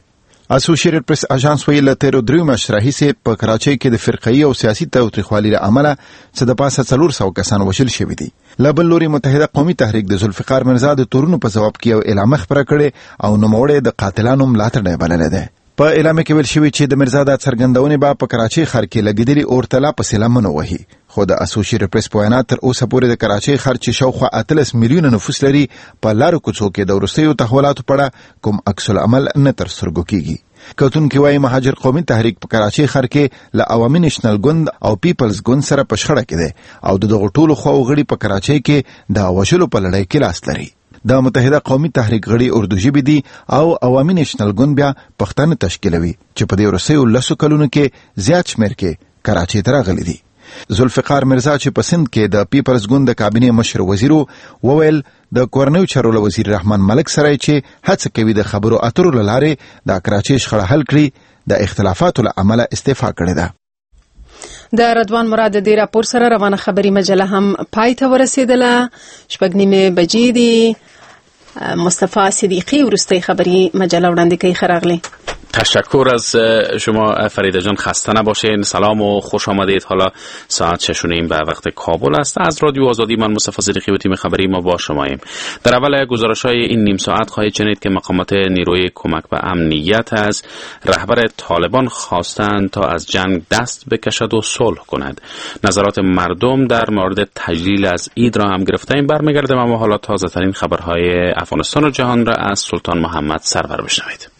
Speaker 9: اسوسییټډ پریس اژانس ویل تیر درې میاشتې راهیسې په کراچۍ کې د فرقه‌ای او سیاسي تاوتریخوالي له امله څه د پاسه څلور سوه کسان وژل شوي دي. له بل لوري متحده قومي تحریک د ذوالفقار مرزا د تورونو په جواب کې یو اعلامیه خپره کړې او نوموړی د قاتلانو ملاتړی بللی دی. په اعلامیه کې ویل شوی چې د مرزا د څرګندونې به په کراچۍ ښار کې لګیدلي اورتلا پسې لمنه وهي. خو د اسوسییټډ پریس په وینا تر اوسه پورې د کراچۍ ښار چې شاوخوا اتلس میلیونه نفوس لري په لارو کوڅو کې د وروستیو تحولاتو په اړه کوم عکس العمل نه تر سترګو کیږي. کتونکي وايي مهاجر قومي تحریک په کراچۍ ښار کې له عوامي نېشنل ګوند او پیپلز ګوند سره په شخړه کې دی او د دغو ټولو خواو غړي په کراچۍ کې د وژلو په لړۍ کې لاس لري. د متحده قومي تحریک غړي اردو ژبې دي او عوامي نېشنل ګوند بیا پښتانه تشکیلوي چې په دې وروستیو لسو کلونو کې زیات شمېر کې کراچۍ ته راغلي دي. ذوالفقار مرزا چې په سند کې د پیپلز ګوند د کابینې مشر وزیر وویل د کورنیو چارو له وزیر رحمان ملک سره چې هڅه کوي د خبرو اترو له لارې د کراچۍ شخړه حل کړي د اختلافاتو له امله استعفا کړې ده.
Speaker 1: د رضوان مراد د راپور سره روانه خبري مجله هم پای ته ورسېدله. شپږ نیمې بجې دي. مصطفی صدیقی ورستی خبری مجله وړاندې کوي. خراغلی
Speaker 17: تشکر از شما فریده جان، خسته نباشین. سلام و خوش آمدید. حالا ساعت شش و نیم به وقت کابل است. از رادیو آزادی من مصطفی صدیقی و تیم خبری ما با شماییم. در اول گزارش‌های این نیم ساعت خواهید شنید که مقامات نیروی کمک به امنیت از رهبر طالبان خواستند تا از جنگ دست بکشد و صلح کند. نظرات مردم در مورد تجلیل از عید را هم گرفته‌ایم. برمیگردیم اما حالا تازه ترین خبرهای افغانستان و جهان را از سلطان محمد سرور بشنوید.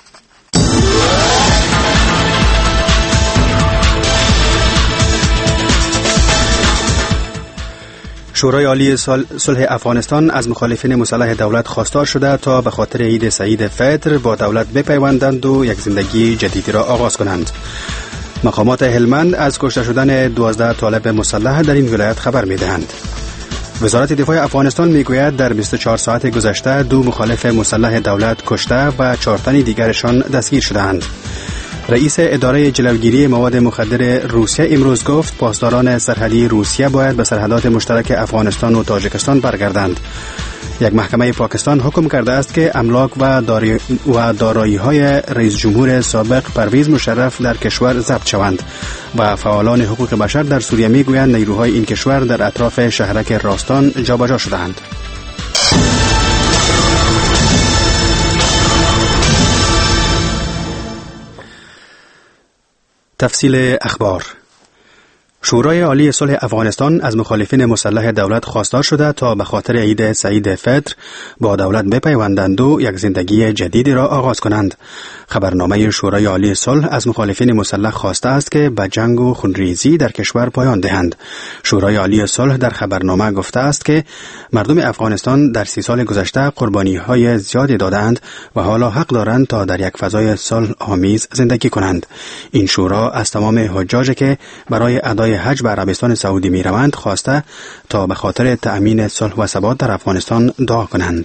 Speaker 18: شورای عالی صلح افغانستان از مخالفین مسلح دولت خواستار شده تا به خاطر عید سعید فطر با دولت بپیوندند و یک زندگی جدیدی را آغاز کنند. مقامات هلمند از کشته شدن دوازده طالب مسلح در این ولایت خبر می‌دهند. وزارت دفاع افغانستان میگوید در بیست و چهار ساعت گذشته دو مخالف مسلح دولت کشته و چهار تن دیگرشان دستگیر شدند. رئیس اداره جلوگیری مواد مخدر روسیه امروز گفت پاسداران سرحدی روسیه باید به سرحدات مشترک افغانستان و تاجیکستان برگردند. یک محکمه پاکستان حکم کرده است که املاک و داری و دارایی‌های رئیس جمهور سابق پرویز مشرف در کشور ضبط شوند و فعالان حقوق بشر در سوریه میگویند نیروهای این کشور در اطراف شهرک راستان جابجا شدند. تفصیل اخبار. شورای عالی صلح افغانستان از مخالفین مسلح دولت خواستار شده تا به خاطر عید سعید فطر با دولت بپیوندند و یک زندگی جدیدی را آغاز کنند. خبرنامه شورای عالی صلح از مخالفین مسلح خواسته است که به جنگ و خونریزی در کشور پایان دهند. شورای عالی صلح در خبرنامه گفته است که مردم افغانستان در سی سال گذشته قربانی‌های زیادی دادند و حالا حق دارند تا در یک فضای صلح آمیز زندگی کنند. این شورا از تمام حجاجی که برای ادای حج به عربستان سعودی می روند خواسته تا به خاطر تأمین صلح و ثبات در افغانستان دعا کنند.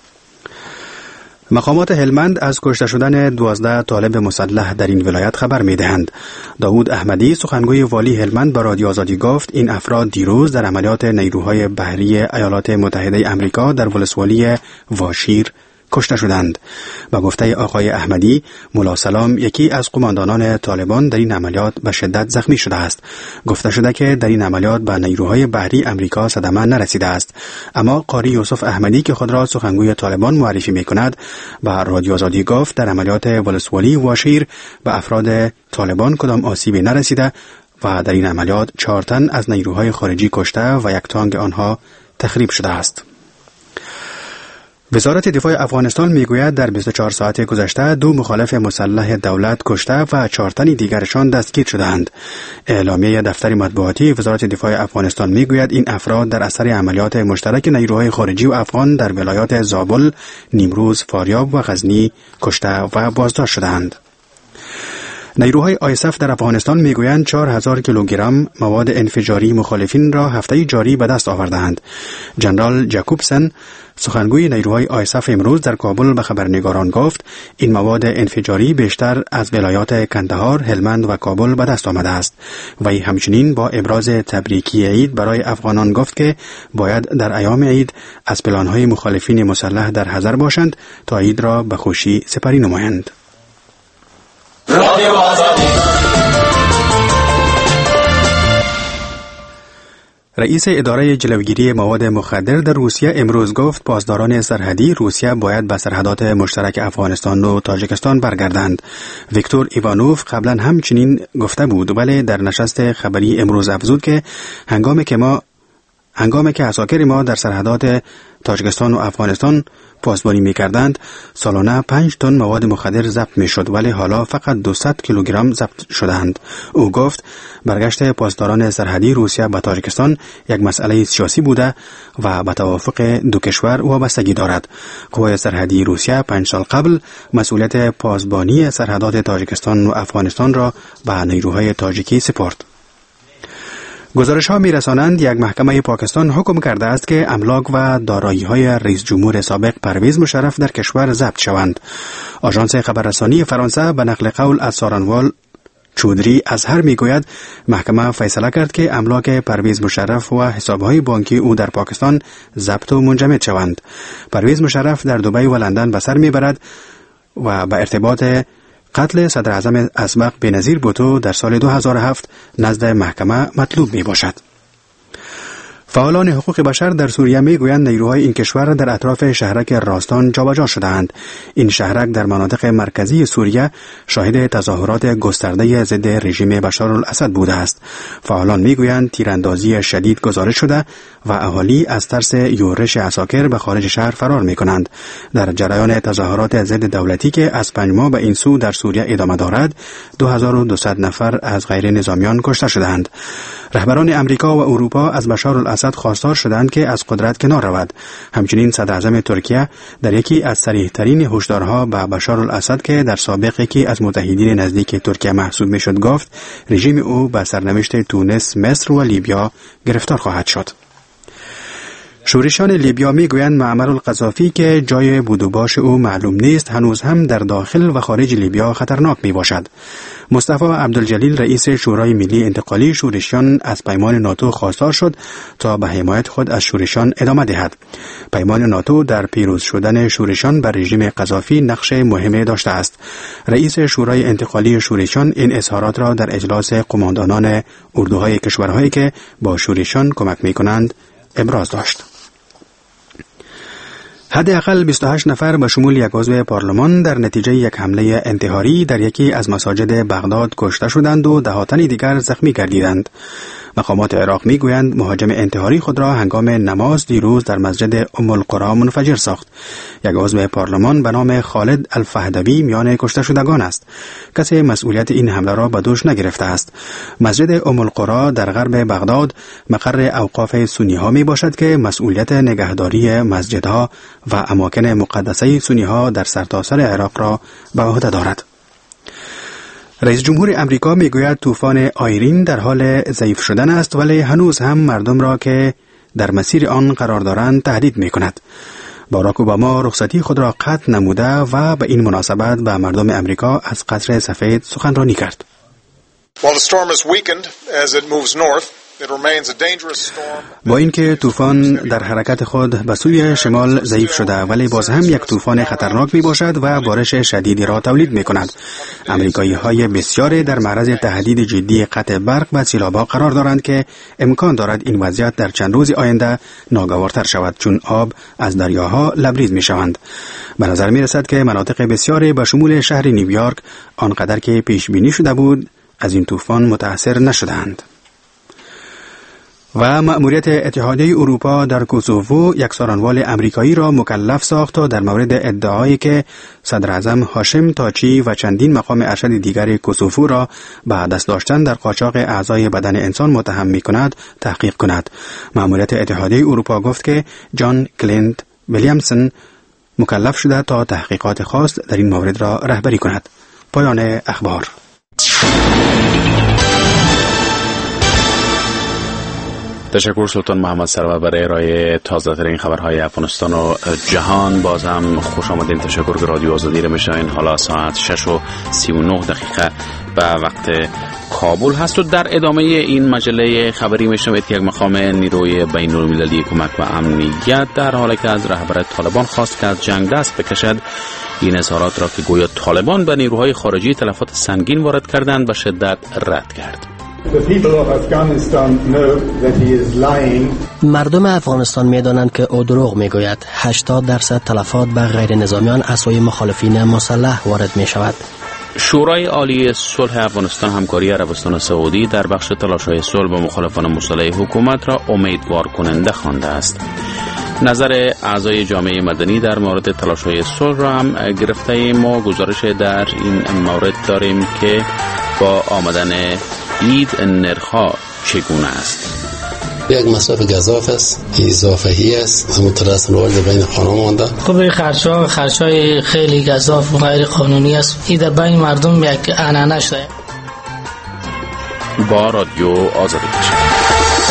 Speaker 18: مقامات هلمند از کشته شدن دوازده طالب مسلح در این ولایت خبر می دهند. داود احمدی سخنگوی والی هلمند به رادیو آزادی گفت این افراد دیروز در عملیات نیروهای بحری ایالات متحده آمریکا در ولسوالی واشیر کشته شدند. با گفته آقای احمدی، ملا سلام یکی از قماندانان طالبان در این عملیات به شدت زخمی شده است. گفته شده که در این عملیات به نیروهای بحری امریکا صدمه نرسیده است. اما قاری یوسف احمدی که خود را سخنگوی طالبان معرفی می‌کند، به رادیو آزادی گفت در عملیات ولسوالی واشیر به افراد طالبان کدام آسیبی نرسیده و در این عملیات چهار تن از نیروهای خارجی کشته و یک تانک آنها تخریب شده است. وزارت دفاع افغانستان میگوید در بیست و چهار ساعت گذشته دو مخالف مسلح دولت کشته و چهار تن دیگرشان دستگیر شدند. اعلامیه دفتر مطبوعاتی وزارت دفاع افغانستان میگوید این افراد در اثر عملیات مشترک نیروهای خارجی و افغان در ولایات زابل، نیمروز، فاریاب و غزنی کشته و بازداشت شدند. نیروهای آیسف در افغانستان میگویند چهار هزار کیلوگرم مواد انفجاری مخالفین را هفته جاری به دست آوردند. جنرال جاکوبسن سخنگوی نیروهای آیسف امروز در کابل به خبرنگاران گفت این مواد انفجاری بیشتر از ولایات کندهار، هلمند و کابل به دست آمده است. وی همچنین با ابراز تبریکی عید برای افغانان گفت که باید در ایام عید از پلانهای مخالفین مسلح در حذر باشند تا عید را به خوشی سپری نمایند.
Speaker 19: رادیو آزادی.
Speaker 18: رئیس اداره جلوگیری مواد مخدر در روسیه امروز گفت پاسداران سرحدی روسیه باید به سرحدات مشترک افغانستان و تاجیکستان برگردند. ویکتور ایوانوف قبلا هم چنین گفته بود، ولی در نشست خبری امروز افزود که هنگامی که ما هنگامی که عساکر ما در سرحدات تاجیکستان و افغانستان پاسبانی می‌کردند، سالانه پنج تن مواد مخدر ضبط می‌شد، ولی حالا فقط دویست کیلوگرم ضبط شدند. او گفت برگشت پاسداران سرحدی روسیه به تاجیکستان یک مسئله سیاسی بوده و به توافق دو کشور وابستگی دارد. قوای سرحدی روسیه پنج سال قبل مسئولیت پاسبانی سرحدات تاجیکستان و افغانستان را به نیروهای تاجیکی سپرد. گزارش ها می رسانند یک محکمه پاکستان حکم کرده است که املاک و دارایی های رئیس جمهور سابق پرویز مشرف در کشور ضبط شوند. آژانس خبررسانی فرانسه به نقل قول از سارنوال چودری ازهر می گوید محکمه فیصله کرد که املاک پرویز مشرف و حسابهای بانکی او در پاکستان ضبط و منجمد شوند. پرویز مشرف در دبی و لندن به سر می برد و به ارتباط قتل صدر اعظم اسبق بنظیر بوتو در سال دو هزار و هفت نزد محکمه مطلوب می باشد. فعالان حقوق بشر در سوریه می گویند نیروهای این کشور در اطراف شهرک راستان جابجا شدند. این شهرک در مناطق مرکزی سوریه شاهد تظاهرات گسترده ضد رژیم بشار الاسد بوده است. فعالان می گویند تیراندازی شدید گزارش شده و اهالی از ترس یورش عساکر به خارج شهر فرار می کنند. در جریان تظاهرات ضد دولتی که از پنج ماه به این سو در سوریه ادامه دارد، دو هزار و دویست نفر از غیر نظامیان کشته شدند. رهبران امریکا و اروپا از بشار الاسد خواستار شدند که از قدرت کنار رود. همچنین صدر اعظم ترکیه در یکی از صریح‌ترین هشدارها به بشار الاسد که در سابق یکی از متحدین نزدیک ترکیه محسوب میشد گفت رژیم او به سرنوشت تونس، مصر و لیبیا گرفتار خواهد شد. شورشان لیبیا میگویند معمر القذافی که جای بود و باش او معلوم نیست هنوز هم در داخل و خارج لیبیا خطرناک می باشد. مصطفی عبدالجلیل رئیس شورای ملی انتقالی شورشیان از پیمان ناتو خواستار شد تا به حمایت خود از شورشیان ادامه دهد. پیمان ناتو در پیروز شدن شورشیان بر رژیم قذافی نقش مهمی داشته است. رئیس شورای انتقالی شورشیان این اظهارات را در اجلاس قماندانان اردوهای کشورهایی که با شورشیان کمک می کنند ابراز داشت. حداقل بیست و هشت نفر به شمول یک عضو پارلمان در نتیجه یک حمله انتحاری در یکی از مساجد بغداد کشته شدند و ده تن دیگر زخمی گردیدند. مقامات عراق میگویند مهاجم انتحاری خود را هنگام نماز دیروز در مسجد ام القرى منفجر ساخت. یک عضو پارلمان به نام خالد الفهدوی میان کشته شدگان است. کسی مسئولیت این حمله را به دوش نگرفته است. مسجد ام القرى در غرب بغداد مقر اوقاف سنی ها می باشد که مسئولیت نگهداری مسجدها و اماکن مقدسه سنی ها در سرتاسر عراق را به عهده دارد. رئیس جمهور امریکا میگوید طوفان آیرین در حال ضعیف شدن است، ولی هنوز هم مردم را که در مسیر آن قرار دارند تهدید میکند. باراک اوباما رخصتی خود را قطع نموده و به این مناسبت به مردم امریکا از قصر سفید سخنرانی کرد. با اینکه طوفان در حرکت خود به سوی شمال ضعیف شده، ولی باز هم یک طوفان خطرناک می باشد و بارش شدیدی را تولید می کند. امریکایی های بسیاری در معرض تهدید جدی قطع برق و سیلاب‌ها قرار دارند که امکان دارد این وضعیت در چند روز آینده ناگوارتر شود، چون آب از دریاها لبریز می شوند. به نظر می رسد که مناطق بسیاری به شمول شهر نیویورک آنقدر که پیش بینی شده بود از این طوفان متاثر نشدند. و مأموریت اتحادیه اروپا در کوسوو یک سارنوال امریکایی را مکلف ساخت تا در مورد ادعایی که صدر اعظم هاشم تاچی و چندین مقام ارشد دیگر کوسوو را به دست داشتن در قاچاق اعضای بدن انسان متهم می کند تحقیق کند. مأموریت اتحادیه اروپا گفت که جان کلینت ویلیامسون مکلف شده تا تحقیقات خاص در این مورد را رهبری کند. پایان اخبار.
Speaker 17: تشکر سلطان محمد سرور برای ارائه تازه ترین خبرهای افغانستان و جهان. باز هم خوش آمدین. تشکر که رادیو آزادی را میشنوین. حالا ساعت شش و سی و نه دقیقه به وقت کابل هست و در ادامه این مجله خبری میشنوید که یک مقام نیروی بین المللی کمک و امنیت در حالی که از رهبر طالبان خواست که از جنگ دست بکشد. این اظهارات را که گویا طالبان به نیروهای خارجی تلفات سنگین وارد کردند به شدت رد کرد.
Speaker 19: مردم افغانستان می‌دانند که او دروغ میگوید. هشتاد درصد تلفات به غیر نظامیان از سوی مخالفین مسلح وارد می شود.
Speaker 17: شورای عالی صلح افغانستان همکاری عربستان سعودی در بخش تلاش‌های صلح با مخالفان مسلح حکومت را امیدوار کننده خوانده است. نظر اعضای جامعه مدنی در مورد تلاش‌های صلح را هم گرفته ما گزارش در این مورد داریم که با آمدن عید نرخ‌ها چگونه است.
Speaker 20: یک مصرف گزاف است، اضافه‌ای است، مترسم روز بین خانم مانده.
Speaker 21: خب خرچ‌ها خرچ‌های خیلی گزاف و غیر قانونی است. این در بین مردم یک عنعنه شده.
Speaker 17: با رادیو آزادی کشور.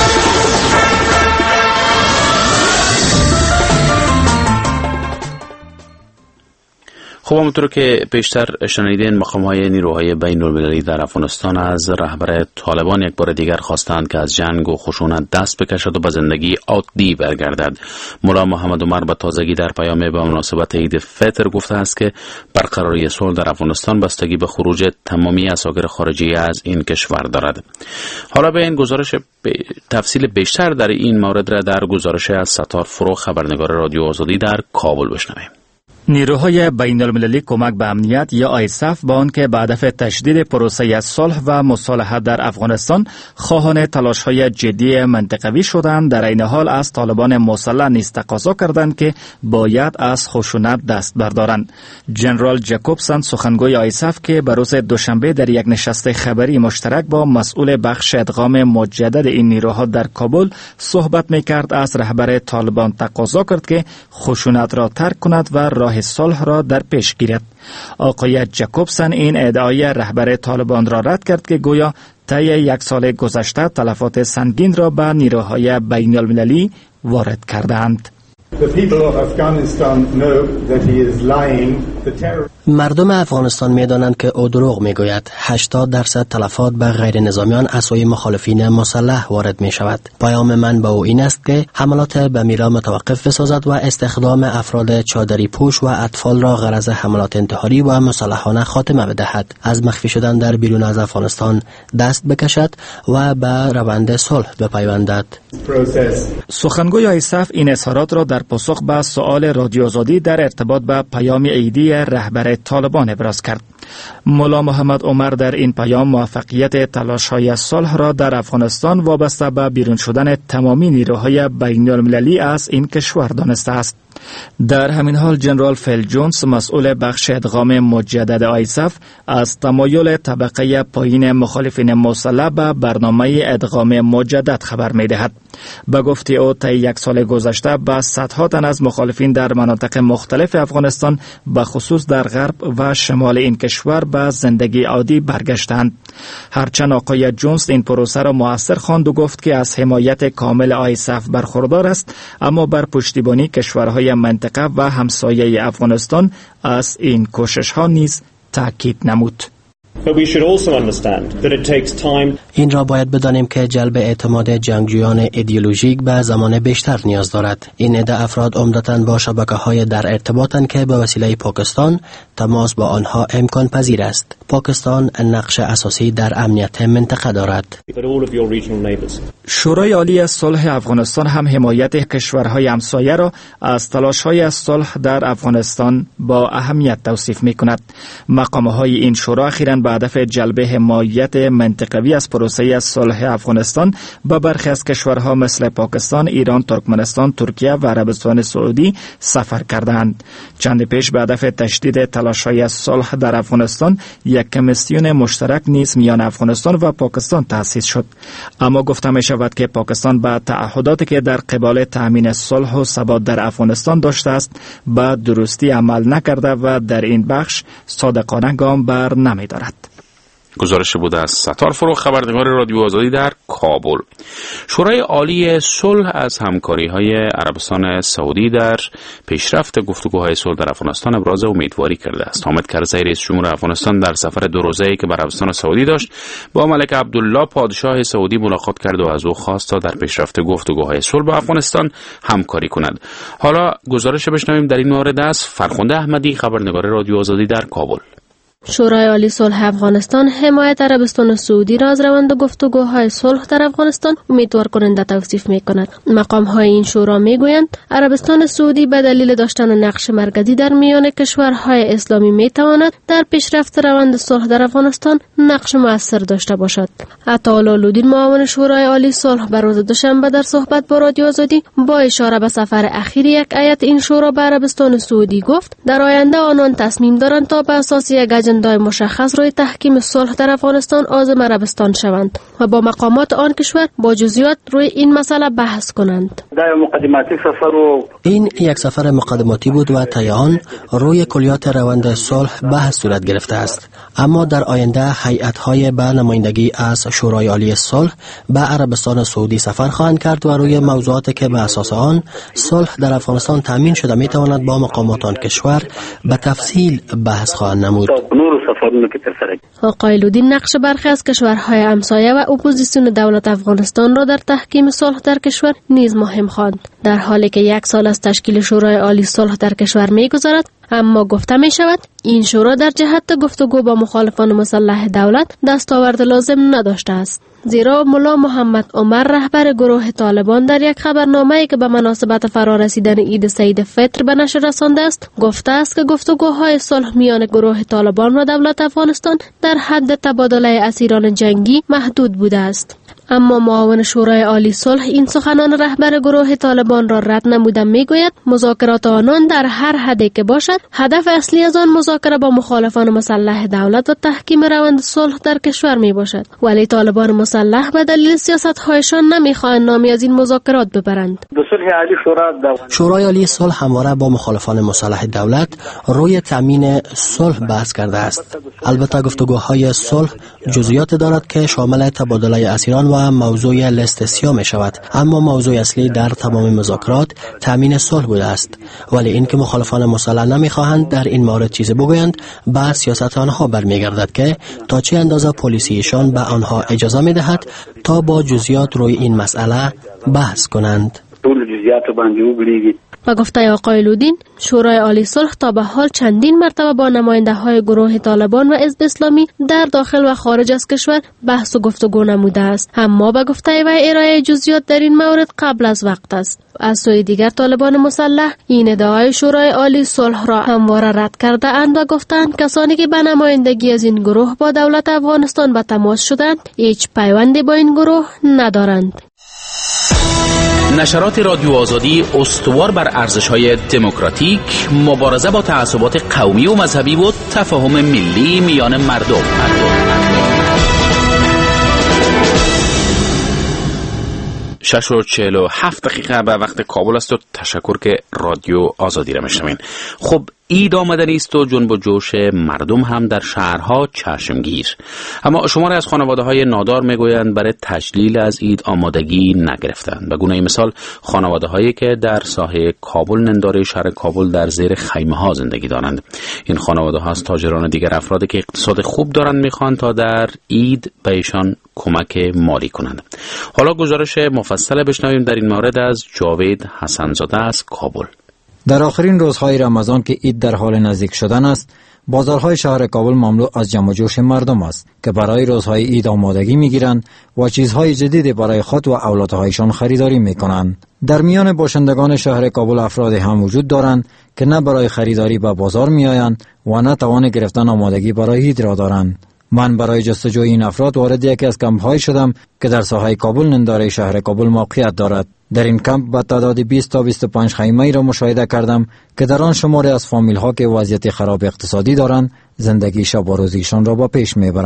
Speaker 17: خب همونطور که پیشتر شنیدین مقام‌های نیروهای بین المللی در افغانستان از رهبر طالبان یک بار دیگر خواستند که از جنگ و خشونت دست بکشد و به زندگی عادی برگردد. ملا محمد عمر به تازگی در پیامی به مناسبت عید فطر گفته است که برقراری صلح در افغانستان بستگی به خروج تمامی اساکر خارجی از این کشور دارد. حالا به این گزارش تفصیل بیشتر در این مورد را در گزارش از ستار فرو خبرنگار رادیو آزادی در کابل بشنویم.
Speaker 22: نیروهای بین المللی کمک به امنیت یا آیساف با آنکه به هدف تشدید پروسه صلح و مصالحت در افغانستان خواهان تلاش‌های جدی منطقوی شدند، در این حال از طالبان مسلح نیز تقاضا کردند که باید از خشونت دست بردارند. جنرال جکوبسن سخنگوی آیساف که به روز دوشنبه در یک نشست خبری مشترک با مسئول بخش ادغام مجدد این نیروها در کابل صحبت می‌کرد، از رهبر طالبان تقاضا کرد که خشونت را ترک کند و راه صلح را در پیش گیرد. آقای جکوبسن این ادعای رهبر طالبان را رد کرد که گویا طی یک سال گذشته تلفات سنگین را به نیروهای بین المللی وارد کردند.
Speaker 19: مردم افغانستان می‌دانند که او دروغ میگوید. هشتاد درصد تلفات به غیر نظامیان از سوی مخالفین مسلح وارد می شود. پیام من به او این است که حملات به میرا متوقف بسازد و استخدام افراد چادری پوش و اطفال را غرض حملات انتحاری و مسلحانه خاتمه بدهد. از مخفی شدن در بیرون از افغانستان دست بکشد و به روند صلح بپیوندد.
Speaker 22: سخنگوی آیساف این اظهارات را در پاسخ به سؤال رادیو آزادی در ارتباط به پیام عیدی رهبر طالبان ابراز کرد. ملا محمد عمر در این پیام موفقیت تلاش‌های صلح را در افغانستان وابسته به بیرون شدن تمامی نیروهای بین المللی از این کشور دانسته است. در همین حال جنرال فیل جونز مسئول بخش ادغام مجدد آیساف از تمایل طبقه پایین مخالفین مسلح به برنامه ادغام مجدد خبر می دهد. به گفته او طی یک سال گذشته به صدها تن از مخالفین در مناطق مختلف افغانستان به خصوص در غرب و شمال این کشور به زندگی عادی برگشتند. هرچند آقای جونز این پروسه را مؤثر خواند و گفت که از حمایت کامل آیساف برخوردار است، اما بر پشتیبانی کشورهای منطقه و همسایه افغانستان از این کوشش ها نیز تاکید نمود.
Speaker 19: این را باید بدانیم که جلب اعتماد جنگجویان ایدئولوژیک به زمان بیشتر نیاز دارد. این عده افراد عمدتاً با شبکه‌های در ارتباطند که به وسیله پاکستان تماس با آنها امکان پذیر است. پاکستان نقش اساسی در امنیت منطقه دارد.
Speaker 22: شورای عالی صلح افغانستان هم حمایت کشورهای همسایه را از تلاش‌های صلح در افغانستان با اهمیت توصیف می‌کند. مقام‌های این شورا اخیراً به هدف جلب حمایت منطقوی از پروسه صلح افغانستان به برخی از کشورها مثل پاکستان، ایران، ترکمنستان، ترکیه و عربستان سعودی سفر کردند. چند پیش به هدف تشدید تلاش‌های صلح در افغانستان یک کمیسیون مشترک نیز میان افغانستان و پاکستان تأسیس شد، اما گفته می شود که پاکستان با تعهداتی که در قبال تأمین صلح و ثبات در افغانستان داشته است به درستی عمل نکرده و در این بخش صادقانه گام بر نمی دارد.
Speaker 17: گزارش بوده از ستار فروغ، خبرنگار رادیو آزادی در کابل. شورای عالی صلح از همکاری‌های عربستان سعودی در پیشرفت گفتگوهای صلح در افغانستان ابراز امیدواری کرده است. حامد کرزی رئیس جمهور افغانستان در سفر دو روزه‌ای که به عربستان سعودی داشت با ملک عبدالله پادشاه سعودی ملاقات کرد و از او خواست تا در پیشرفت گفتگوهای صلح با افغانستان همکاری کند. حالا گزارش بشنویم در این مورد از فرخنده احمدی، خبرنگار رادیو آزادی در کابل.
Speaker 2: شورای عالی صلح افغانستان حمایت عربستان سعودی را از روند گفتگوهای صلح در افغانستان امیدوار کننده توصیف می کند. مقام های این شورا می گویند عربستان سعودی به دلیل داشتن نقش مرکزی در میان کشورهای اسلامی می تواند در پیشرفت روند صلح در افغانستان نقش مؤثر داشته باشد. عطاالله لودین، معاون شورای عالی صلح، بر روز دوشنبه در صحبت با رادیو آزادی با اشاره به سفر اخیر یک هیئت این شورا به عربستان سعودی گفت در آینده آنان تصمیم دارند تا به اساس یک اجندای مشخص روی تحکیم صلح در افغانستان عازم عربستان شوند و با مقامات آن کشور با جزئیات روی این مسئله بحث کنند.
Speaker 19: این یک سفر مقدماتی بود و طی آن روی کلیات روند صلح بحث صورت گرفته است، اما در آینده هیئت‌های به نمایندگی از شورای عالی صلح به عربستان سعودی سفر خواهند کرد و روی موضوعاتی که به اساس آن صلح در افغانستان تامین شده میتواند با مقامات آن کشور به تفصیل بحث خواهند نمود.
Speaker 2: آقای لودین نقش برخی از کشورهای همسایه و اپوزیسیون دولت افغانستان را در تحکیم صلح در کشور نیز مهم خواند. در حالی که یک سال از تشکیل شورای عالی صلح در کشور می‌گذرد، اما گفته می شود این شورا در جهت گفتگو با مخالفان مسلح دولت دستاورد لازم نداشته است، زیرا ملا محمد عمر، رهبر گروه طالبان، در یک خبرنامه‌ای که به مناسبت فرارسیدن عید سعید فطر به نشر رسانده است گفته است که گفتگوهای صلح میان گروه طالبان و دولت افغانستان در حد تبادله اسیران جنگی محدود بوده است. اما معاون شورای عالی صلح این سخنان رهبر گروه طالبان را رد نموده میگوید مذاکرات آنان در هر حدی که باشد هدف اصلی از آن مذاکره با مخالفان مسلح دولت و تحکیم روند صلح در کشور می باشد، ولی طالبان مسلح به دلیل سیاست‌هایشان نمیخواهند نامی از این مذاکرات ببرند.
Speaker 19: شورای عالی صلح همواره با مخالفان مسلح دولت روی تامین صلح بحث کرده است. البته گفتگوهای صلح جزئیات دارد که شامل تبادله اسیران و موضوع لست سیاه می شود، اما موضوع اصلی در تمام مذاکرات تامین صلح بوده است. ولی اینکه مخالفان مسلح نمیخواهند در این مورد چیزی بگویند بر سیاست آنها برمیگردد که تا چه اندازه پلیسیشان به آنها اجازه میدهد تا با جزئیات روی این مسئله بحث کنند.
Speaker 2: و گفته آقای لودین شورای عالی صلح تا به حال چندین مرتبه با نماینده های گروه طالبان و حزب اسلامی در داخل و خارج از کشور بحث و گفتگو نموده است، اما به گفته و ارائه جزئیات در این مورد قبل از وقت است. از سوی دیگر طالبان مسلح این ادعای شورای عالی صلح را همواره رد کرده اند و گفتند کسانی که به نمایندگی از این گروه با دولت افغانستان به تماس شدند هیچ پیوندی با این گروه ندارند.
Speaker 17: نشرات رادیو آزادی استوار بر ارزش‌های دموکراتیک، مبارزه با تعصبات قومی و مذهبی و تفاهم ملی میان مردم. شش و چهل و هفت دقیقه به وقت کابل است و تشکر که رادیو آزادی را میشنوین. خب عید آمدنی است و جنب و جوش مردم هم در شهرها چشمگیر، اما شماری از خانواده‌های نادار میگویند برای تجلیل از عید آمادگی نگرفتند. به گونه مثال خانواده‌هایی که در ساحه کابل ننداره شهر کابل در زیر خیمه‌ها زندگی دارند. این خانواده‌ها از تاجران و دیگر افرادی که اقتصاد خوب دارند میخوان تا در عید به ایشان کمک مالی کنند. حالا گزارش مفصل بشنویم در این مورد از جاوید حسنزاده از کابل.
Speaker 4: در آخرین روزهای رمضان که عید در حال نزدیک شدن است، بازارهای شهر کابل مملو از جمع و جوش مردم است که برای روزهای عید آمادگی میگیرند و چیزهای جدید برای خود و اولادهایشان خریداری میکنند. در میان باشندگان شهر کابل افرادی هم وجود دارند که نه برای خریداری به بازار میآیند و نه توان گرفتن آمادگی برای عید را دارند. من برای جستجوی این افراد وارد یکی از کمپ‌های شدم که در ساحه کابل ننداره شهر کابل موقعیت دارد. در این کمپ با تعداد بیست تا بیست و پنج خیمه‌ای را مشاهده کردم که در آن شماری از فامیل‌ها که وضعیت خراب اقتصادی دارند زندگی شب و روزیشان را با پیش میبرند.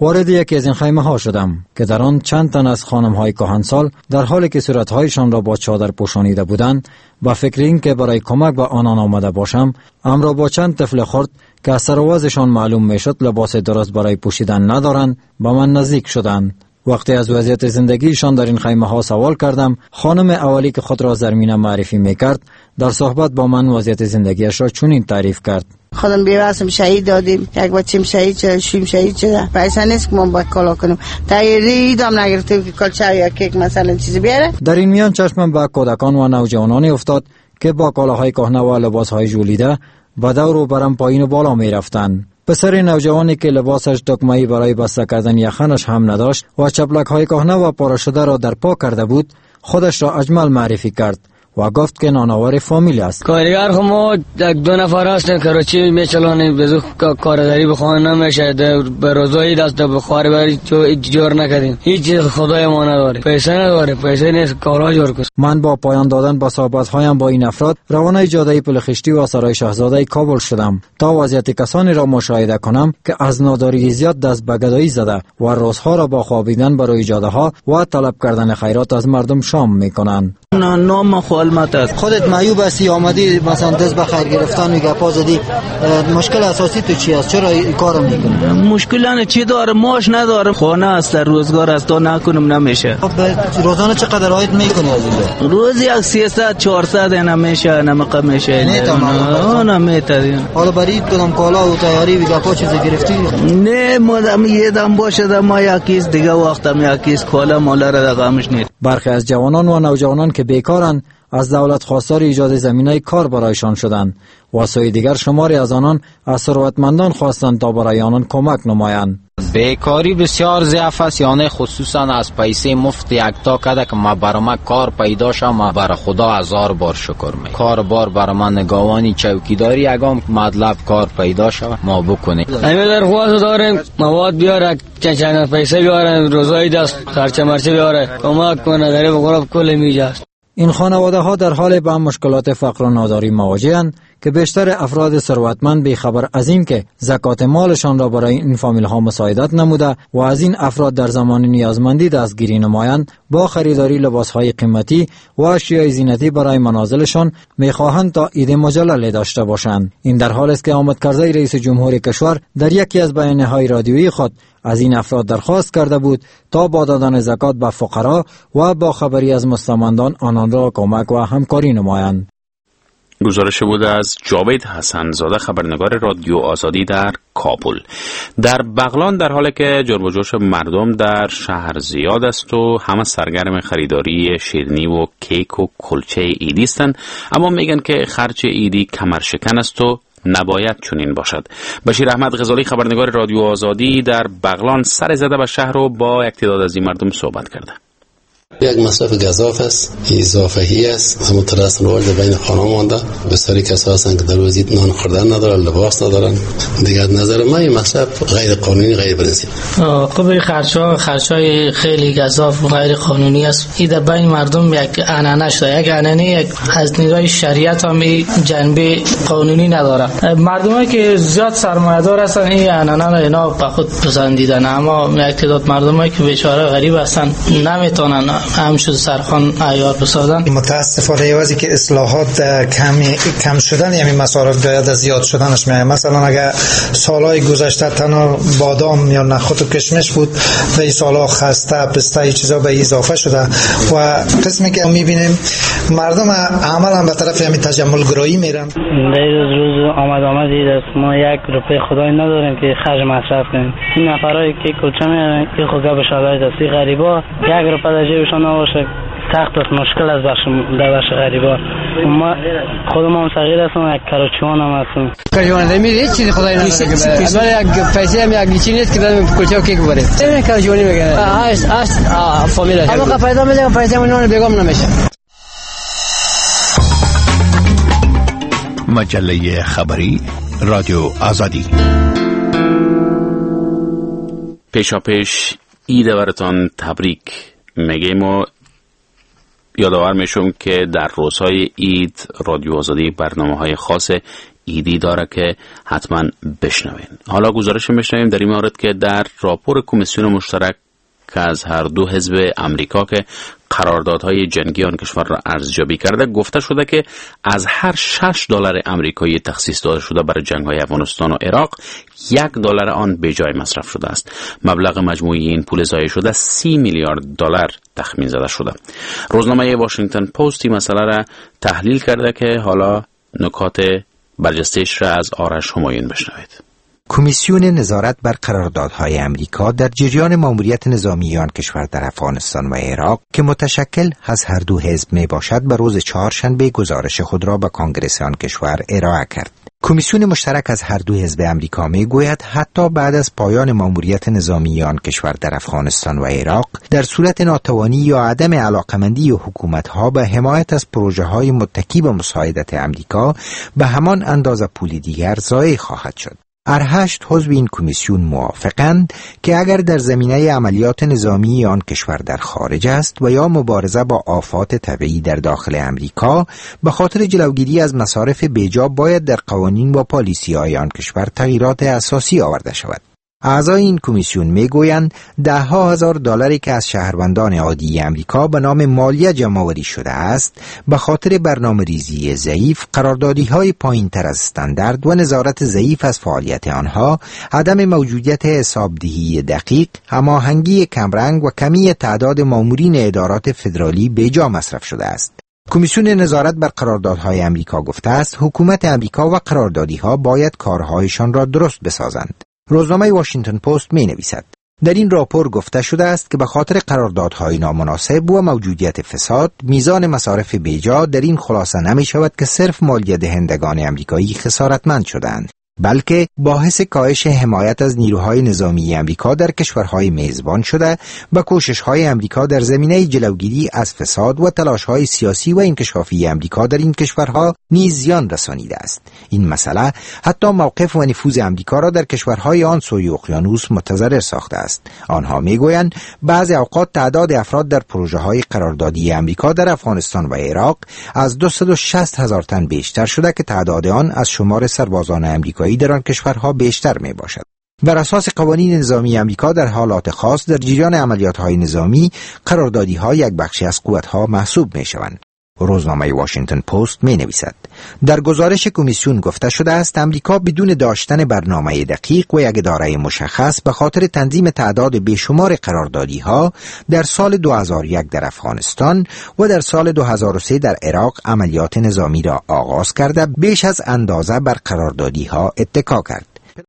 Speaker 4: وارد یکی از این خیمه ها شدم که در آن چند تن از خانم های کهنسال در حالی که صورتهایشان را با چادر پوشانیده بودند با فکر این که برای کمک به آنان آمده باشم، امرا با چند طفل خرد که از سروازشان معلوم میشد لباس درست برای پوشیدن ندارند به من نزدیک شدند. وقتی از وضعیت زندگیشان در این خیمه ها سوال کردم، خانم اولی که خود را زرمینه معرفی میکرد در صحبت با من وضعیت زندگیش را چنین تعریف کرد:
Speaker 7: خودم بیوهستم، شهید دادیم، یک بچیم شهید شده، شویم شهید شده، پیسه نیست که ما باید کالا کنیم، تایری دام نگرفتیم که کلچه یا کیک مثلا چیزی بیاره. در این میان چشمم به کودکان و نوجوانانی افتاد که با کالاهای کهنه و لباسهای ژولیده به دور و برم پایین و بالا می رفتند. پسر نوجوانی که لباسش دکمه‌ای برای بسته کردن یخنش هم نداشت و چپلک‌های کهنه و پاره شده را در پا کرده بود، خودش را اجمل معرفی کرد و گفت که نانآور فامیل است.
Speaker 8: کارگر خو ما دو نفر هستن کراچی میچلانیم، بزو کارگری بخوان نمیشه، به روزایی دست بخواره بری تو جور نکردیم، هیچ خدای ما نداره، پیسه نداره، پیسه نیست کارا جور کس.
Speaker 4: من با پایان دادن به صحبت‌هایم با این افراد روانه جاده پلخشتی و سرای شاهزاده کابل شدم تا وضعیت کسانی را مشاهده کنم که از ناداری زیاد دست به گدایی زده و روزها را با خوابیدن بر روی جاده‌ها و طلب کردن خیرات از مردم شام می‌کنند.
Speaker 23: نام خالمت است.
Speaker 24: خودت معیوب هستی، آمدی مثلا دست به خیر گرفتن و گپا زدی، مشکل اساسی تو چی است؟ چرا این کارو میکنی؟
Speaker 23: مشکلانه چی داره؟ ماش نداره، خانه است، روزگار است، تا نکنم نمیشه.
Speaker 24: روزانه چقدر عاید میکنی از اینجا؟
Speaker 23: روزی یک سیصد چهارصد نمیشه، نمقه میشه.
Speaker 24: نه
Speaker 23: نمیتونی.
Speaker 24: حالا برای کدام کالا و تیاری و گپا چیزی گرفتی؟
Speaker 23: نه مدام یه دم باشه ما یکیز دیگه وقتم یکیز کالا مال را رقمش نیست.
Speaker 4: برخی از جوانان و نوجوانان که بیکارند از دولت خواستار ایجاد زمینه کار برایشان شدند و سوی دیگر شماری از آنان از ثروتمندان خواستند تا برای آنان کمک نمایند.
Speaker 25: بیکاری بسیار ضعف است، یعنی خصوصا از پیسه مفت یکتا کده که ما برام کار پیدا شم، ما بر خدا هزار بار شکر می کار بار بر من نگاوانی چوکیداری اگام مطلب کار پیدا شود ما بکنیم.
Speaker 8: همه در خواست داریم مواد بیاره، چند چند پیسه بیاره، روزای دست خرچه مرچه بیاره، کمک کنه در بقرب کل میجاست.
Speaker 4: این خانواده ها در حال با مشکلات فقر و ناداری مواجه‌اند که بیشتر افراد ثروتمند بیخبر از این که زکات مالشان را برای این فامیل ها مساعدت نموده و از این افراد در زمان نیازمندی دستگیری نمایند، با خریداری لباس های قیمتی و اشیای زینتی برای منازلشان میخواهند تا عید مجلل داشته باشند. این در حالی است که آمد کرزی رئیس جمهور کشور در یکی از بیانیه های رادیویی خود از این افراد درخواست کرده بود تا با دادن زکات به فقرا و با خبری از مستمندان آنان را کمک و همکاری نمایند.
Speaker 17: گزارش بود از جاوید حسن زاده، خبرنگار رادیو آزادی در کابل. در بغلان در حالی که جنب و جوش مردم در شهر زیاد است و همه سرگرم خریداری شیرینی و کیک و کلچه عیدی هستند، اما میگن که خرچ عیدی کمرشکن است و نباید چنین باشد. بشیر احمد غزالی، خبرنگار رادیو آزادی در بغلان، سر زده به شهر و با یک تعداد از این مردم صحبت کرده.
Speaker 20: یک مصرف گزاف است، اضافه‌ای است، همون ترس رواج بین خانم مانده. بسیاری کسا هستند که در روزی نان خوردن ندارن، لباس ندارن. دیگر نظر من این مصرف غیر قانونی، غیر پرنسیپ.
Speaker 21: خب خرچا خرچای خیلی گزاف و غیر قانونی است. این بین مردم یک عنعنه شده، یک عنعنه یک از نگاه شریعت هم جنبه قانونی نداره. مردمی که زیاد سرمایه‌دار هستن این عنعنه را اینا به خود پسندیدن، اما یک تعداد مردمی که بیچاره غریب هستن نمیتونن همشون سرخان عیار بسازن.
Speaker 26: متاسفانه یوازی که اصلاحات کمی کم شدن یعنی مصارف باید زیاد شدنش میاد. مثلا اگر سالهای گذشته تنها بادام یا نخود و کشمش بود و این سالها خسته پسته این چیزا به اضافه شده و قسمی که میبینیم مردم عملا به طرف همین تجمل گرایی میرن.
Speaker 21: روز روز آمد آمدی است، ما یک روپیه خدای نداریم که خرج مصرف کنیم. این نفرایی که کلچه میارن که خوگه به شادای دستی غریبا یک روپیه در جیبشان نباشه سخت است، مشکل است بخش در بخش غریبا. ما خودم هم صغیر هستم، یک کراچوان هم هستم.
Speaker 8: کراچوان نمیره هیچ چیزی خدای نداره. اول یک پیسه هم یک لیچی نیست که دادم کلچه و کیک ببره. این کراچوانی میگه. هست هست فامیل است. اما که پیدا میشه پیسه من نون بگم نمیشه.
Speaker 15: مجله خبری رادیو آزادی.
Speaker 17: پیشا پیش عید براتان تبریک میگیم و یادآور میشم که در روزهای عید رادیو آزادی برنامه‌های خاص ایدی داره که حتما بشنوین. حالا گزارش میشنویم در این مورد که در راپور کمیسیون مشترک که از هر دو حزب امریکا که قراردادهای جنگی آن کشور را ارزیابی کرده گفته شده که از هر شش دلار آمریکایی تخصیص داده شده برای جنگ‌های افغانستان و عراق یک دلار آن به جای مصرف شده است. مبلغ مجموعی این پول ضایع شده سی میلیارد دلار تخمین زده شده. روزنامه واشنگتن پست این مسئله را تحلیل کرده که حالا نکات برجسته‌اش را از آرش همایون بشنوید.
Speaker 3: کمیسیون نظارت بر قراردادهای امریکا در جریان ماموریت نظامی آن کشور در افغانستان و عراق که متشکل از هر دو حزب می باشد به روز چهارشنبه گزارش خود را به کانگرس آن کشور ارائه کرد. کمیسیون مشترک از هر دو حزب امریکا می گوید حتی بعد از پایان ماموریت نظامی آن کشور در افغانستان و عراق در صورت ناتوانی یا عدم علاقمندی حکومت‌ها به حمایت از پروژه‌های متکی به مساعدت امریکا به همان اندازه پول دیگر ضایع خواهد شد. ارهشت حزب این کمیسیون موافقند که اگر در زمینه عملیات نظامی آن کشور در خارج است و یا مبارزه با آفات طبیعی در داخل امریکا به خاطر جلوگیری از مصارف بیجا باید در قوانین و پالیسی‌های آن کشور تغییرات اساسی آورده شود. اعضای این کمیسیون میگویند ده ها هزار دلاری که از شهروندان عادی امریکا به نام مالیه جمع‌آوری شده است به خاطر برنامه‌ریزی ضعیف، قراردادی‌های پایین‌تر از استاندارد و نظارت ضعیف از فعالیت آنها، عدم موجودیت حسابدهی دقیق، هماهنگی کمرنگ و کمی تعداد مامورین ادارات فدرالی بیجا مصرف شده است. کمیسیون نظارت بر قراردادهای امریکا گفته است حکومت امریکا و قراردادی‌ها باید کارهایشان را درست بسازند. روزنامه واشنگتن پست می نویسد در این راپور گفته شده است که به خاطر قراردادهای نامناسب و موجودیت فساد میزان مصارف بیجا در این خلاصه نمی شود که صرف مالیه دهندگان امریکایی خسارتمند شدند، بلکه باعث کاهش حمایت از نیروهای نظامی امریکا در کشورهای میزبان شده و کوشش‌های امریکا در زمینه جلوگیری از فساد و تلاش‌های سیاسی و انکشافی امریکا در این کشورها نیز زیان رسانیده است. این مسئله حتی موقف و نفوذ امریکا را در کشورهای آن سوی اقیانوس متضرر ساخته است. آنها میگویند بعضی اوقات تعداد افراد در پروژه‌های قراردادی امریکا در افغانستان و عراق از دویست و شصت هزار تن بیشتر شده که تعداد آن از شمار سربازان امریکایی در آن کشورها بیشتر می باشد. بر اساس قوانین نظامی امریکا در حالات خاص در جریان عملیات‌های نظامی قراردادی‌ها یک بخشی از قوت‌ها محسوب می شوند. روزنامه واشنگتن پست می نویسد در گزارش کمیسیون گفته شده است امریکا بدون داشتن برنامه دقیق و یک اداره مشخص به خاطر تنظیم تعداد بیشمار قراردادی‌ها در سال دو هزار و یک در افغانستان و در سال دو هزار و سه در عراق عملیات نظامی را آغاز کرده بیش از اندازه بر قراردادی‌ها اتکا کرد.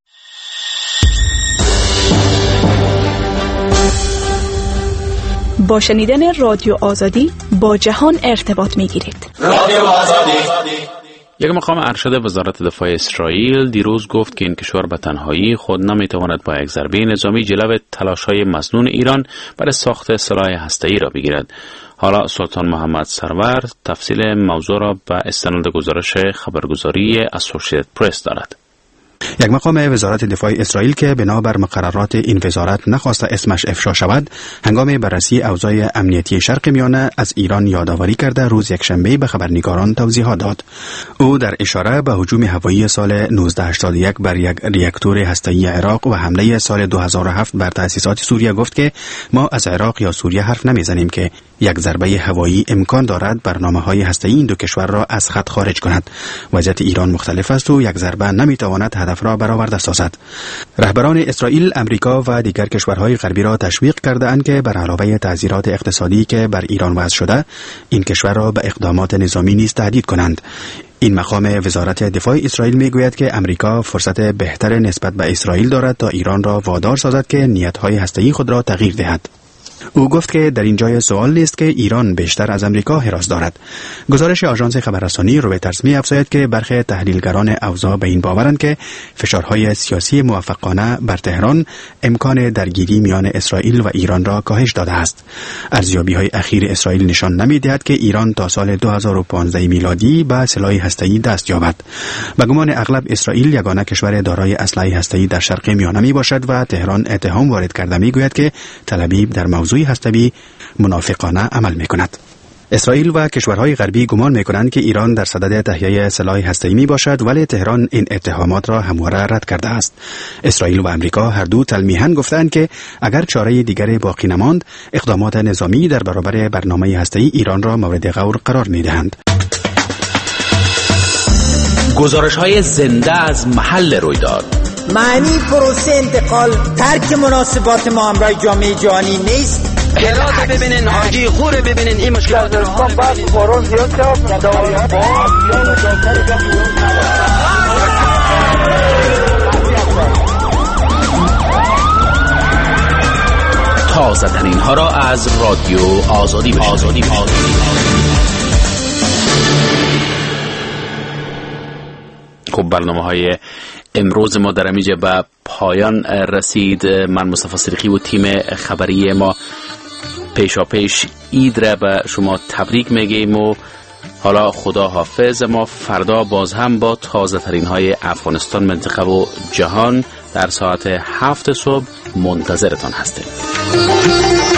Speaker 5: با شنیدن رادیو آزادی با جهان ارتباط می‌گیرید.
Speaker 17: رادیو آزادی. یک مقام ارشد وزارت دفاع اسرائیل دیروز گفت که این کشور به تنهایی خود نمیتواند با یک ضربه نظامی جلو تلاش‌های مظنون ایران برای ساخت سلاح هسته‌ای را بگیرد. حالا سلطان محمد سرور تفصیل موضوع را به استناد گزارش خبرگزاری اسوسییتد پرس دارد.
Speaker 18: یک مقام وزارت دفاع اسرائیل که بنابر مقررات این وزارت نخواسته اسمش افشا شود، هنگام بررسی اوضاع امنیتی شرق میانه از ایران یادآوری کرده روز یکشنبه به خبرنگاران توضیحات داد. او در اشاره به هجوم هوایی سال نوزده هشتاد و یک بر یک راکتور هسته‌ای عراق و حمله سال دو هزار و هفت بر تأسیسات سوریه گفت که ما از عراق یا سوریه حرف نمیزنیم که یک ضربه هوایی امکان دارد برنامه‌های هسته‌ای این دو کشور را از خط خارج کند. وضعیت ایران مختلف است و یک ضربه نمیتواند هدف را برآورده سازد. رهبران اسرائیل، امریکا و دیگر کشورهای غربی را تشویق کرده‌اند که بر علاوه تعزیرات اقتصادی که بر ایران وضع شده، این کشور را به اقدامات نظامی نیز تهدید کنند. این مقام وزارت دفاع اسرائیل میگوید که امریکا فرصت بهتر نسبت به اسرائیل دارد تا ایران را وادار سازد که نیت‌های هسته‌ای خود را تغییر دهد. او گفت که در این جای سوال نیست که ایران بیشتر از امریکا حراس دارد. گزارش آژانس خبررسانی رویترز می‌افزاید که برخی تحلیلگران اوضاع به این باورند که فشارهای سیاسی موفقانه بر تهران امکان درگیری میان اسرائیل و ایران را کاهش داده است. ارزیابی‌های اخیر اسرائیل نشان نمی‌دهد که ایران تا سال دو هزار و پانزده میلادی به سلاح هسته‌ای دست یابد. به گمان اغلب اسرائیل یگانه کشور دارای اسلحه هسته‌ای در شرق میانه میباشد و تهران اتهام وارد کرده میگوید که تل آویو در موضوع هسته‌ای منافقانه عمل می‌کند. اسرائیل و کشورهای غربی گمان می‌کنند که ایران در صدد تهیه سلاح هسته‌ای میباشد، ولی تهران این اتهامات را همواره رد کرده است. اسرائیل و امریکا هر دو تلمیحاً گفتند که اگر چاره دیگری باقی نماند، اقدامات نظامی در برابر برنامه هسته‌ای ایران را مورد غور قرار می‌دهند.
Speaker 6: گزارش‌های زنده از محل رویداد.
Speaker 10: معنی پروسه انتقال ترک مناسبات ما همراه جامعه جهانی نیست.
Speaker 6: هرات ببینین، حاجی خور ببینین، این مشکل در
Speaker 10: بعد بارون زیاد شد.
Speaker 6: تازه ترین ها را از رادیو آزادی آزادی
Speaker 17: خب برنامه های امروز ما در اینجا به پایان رسید. من مصطفی صدیقی و تیم خبری ما پیشا پیش عید را به شما تبریک میگیم و حالا خدا حافظ. ما فردا باز هم با تازه ترین های افغانستان، منطقه و جهان در ساعت هفت صبح منتظرتان هستیم.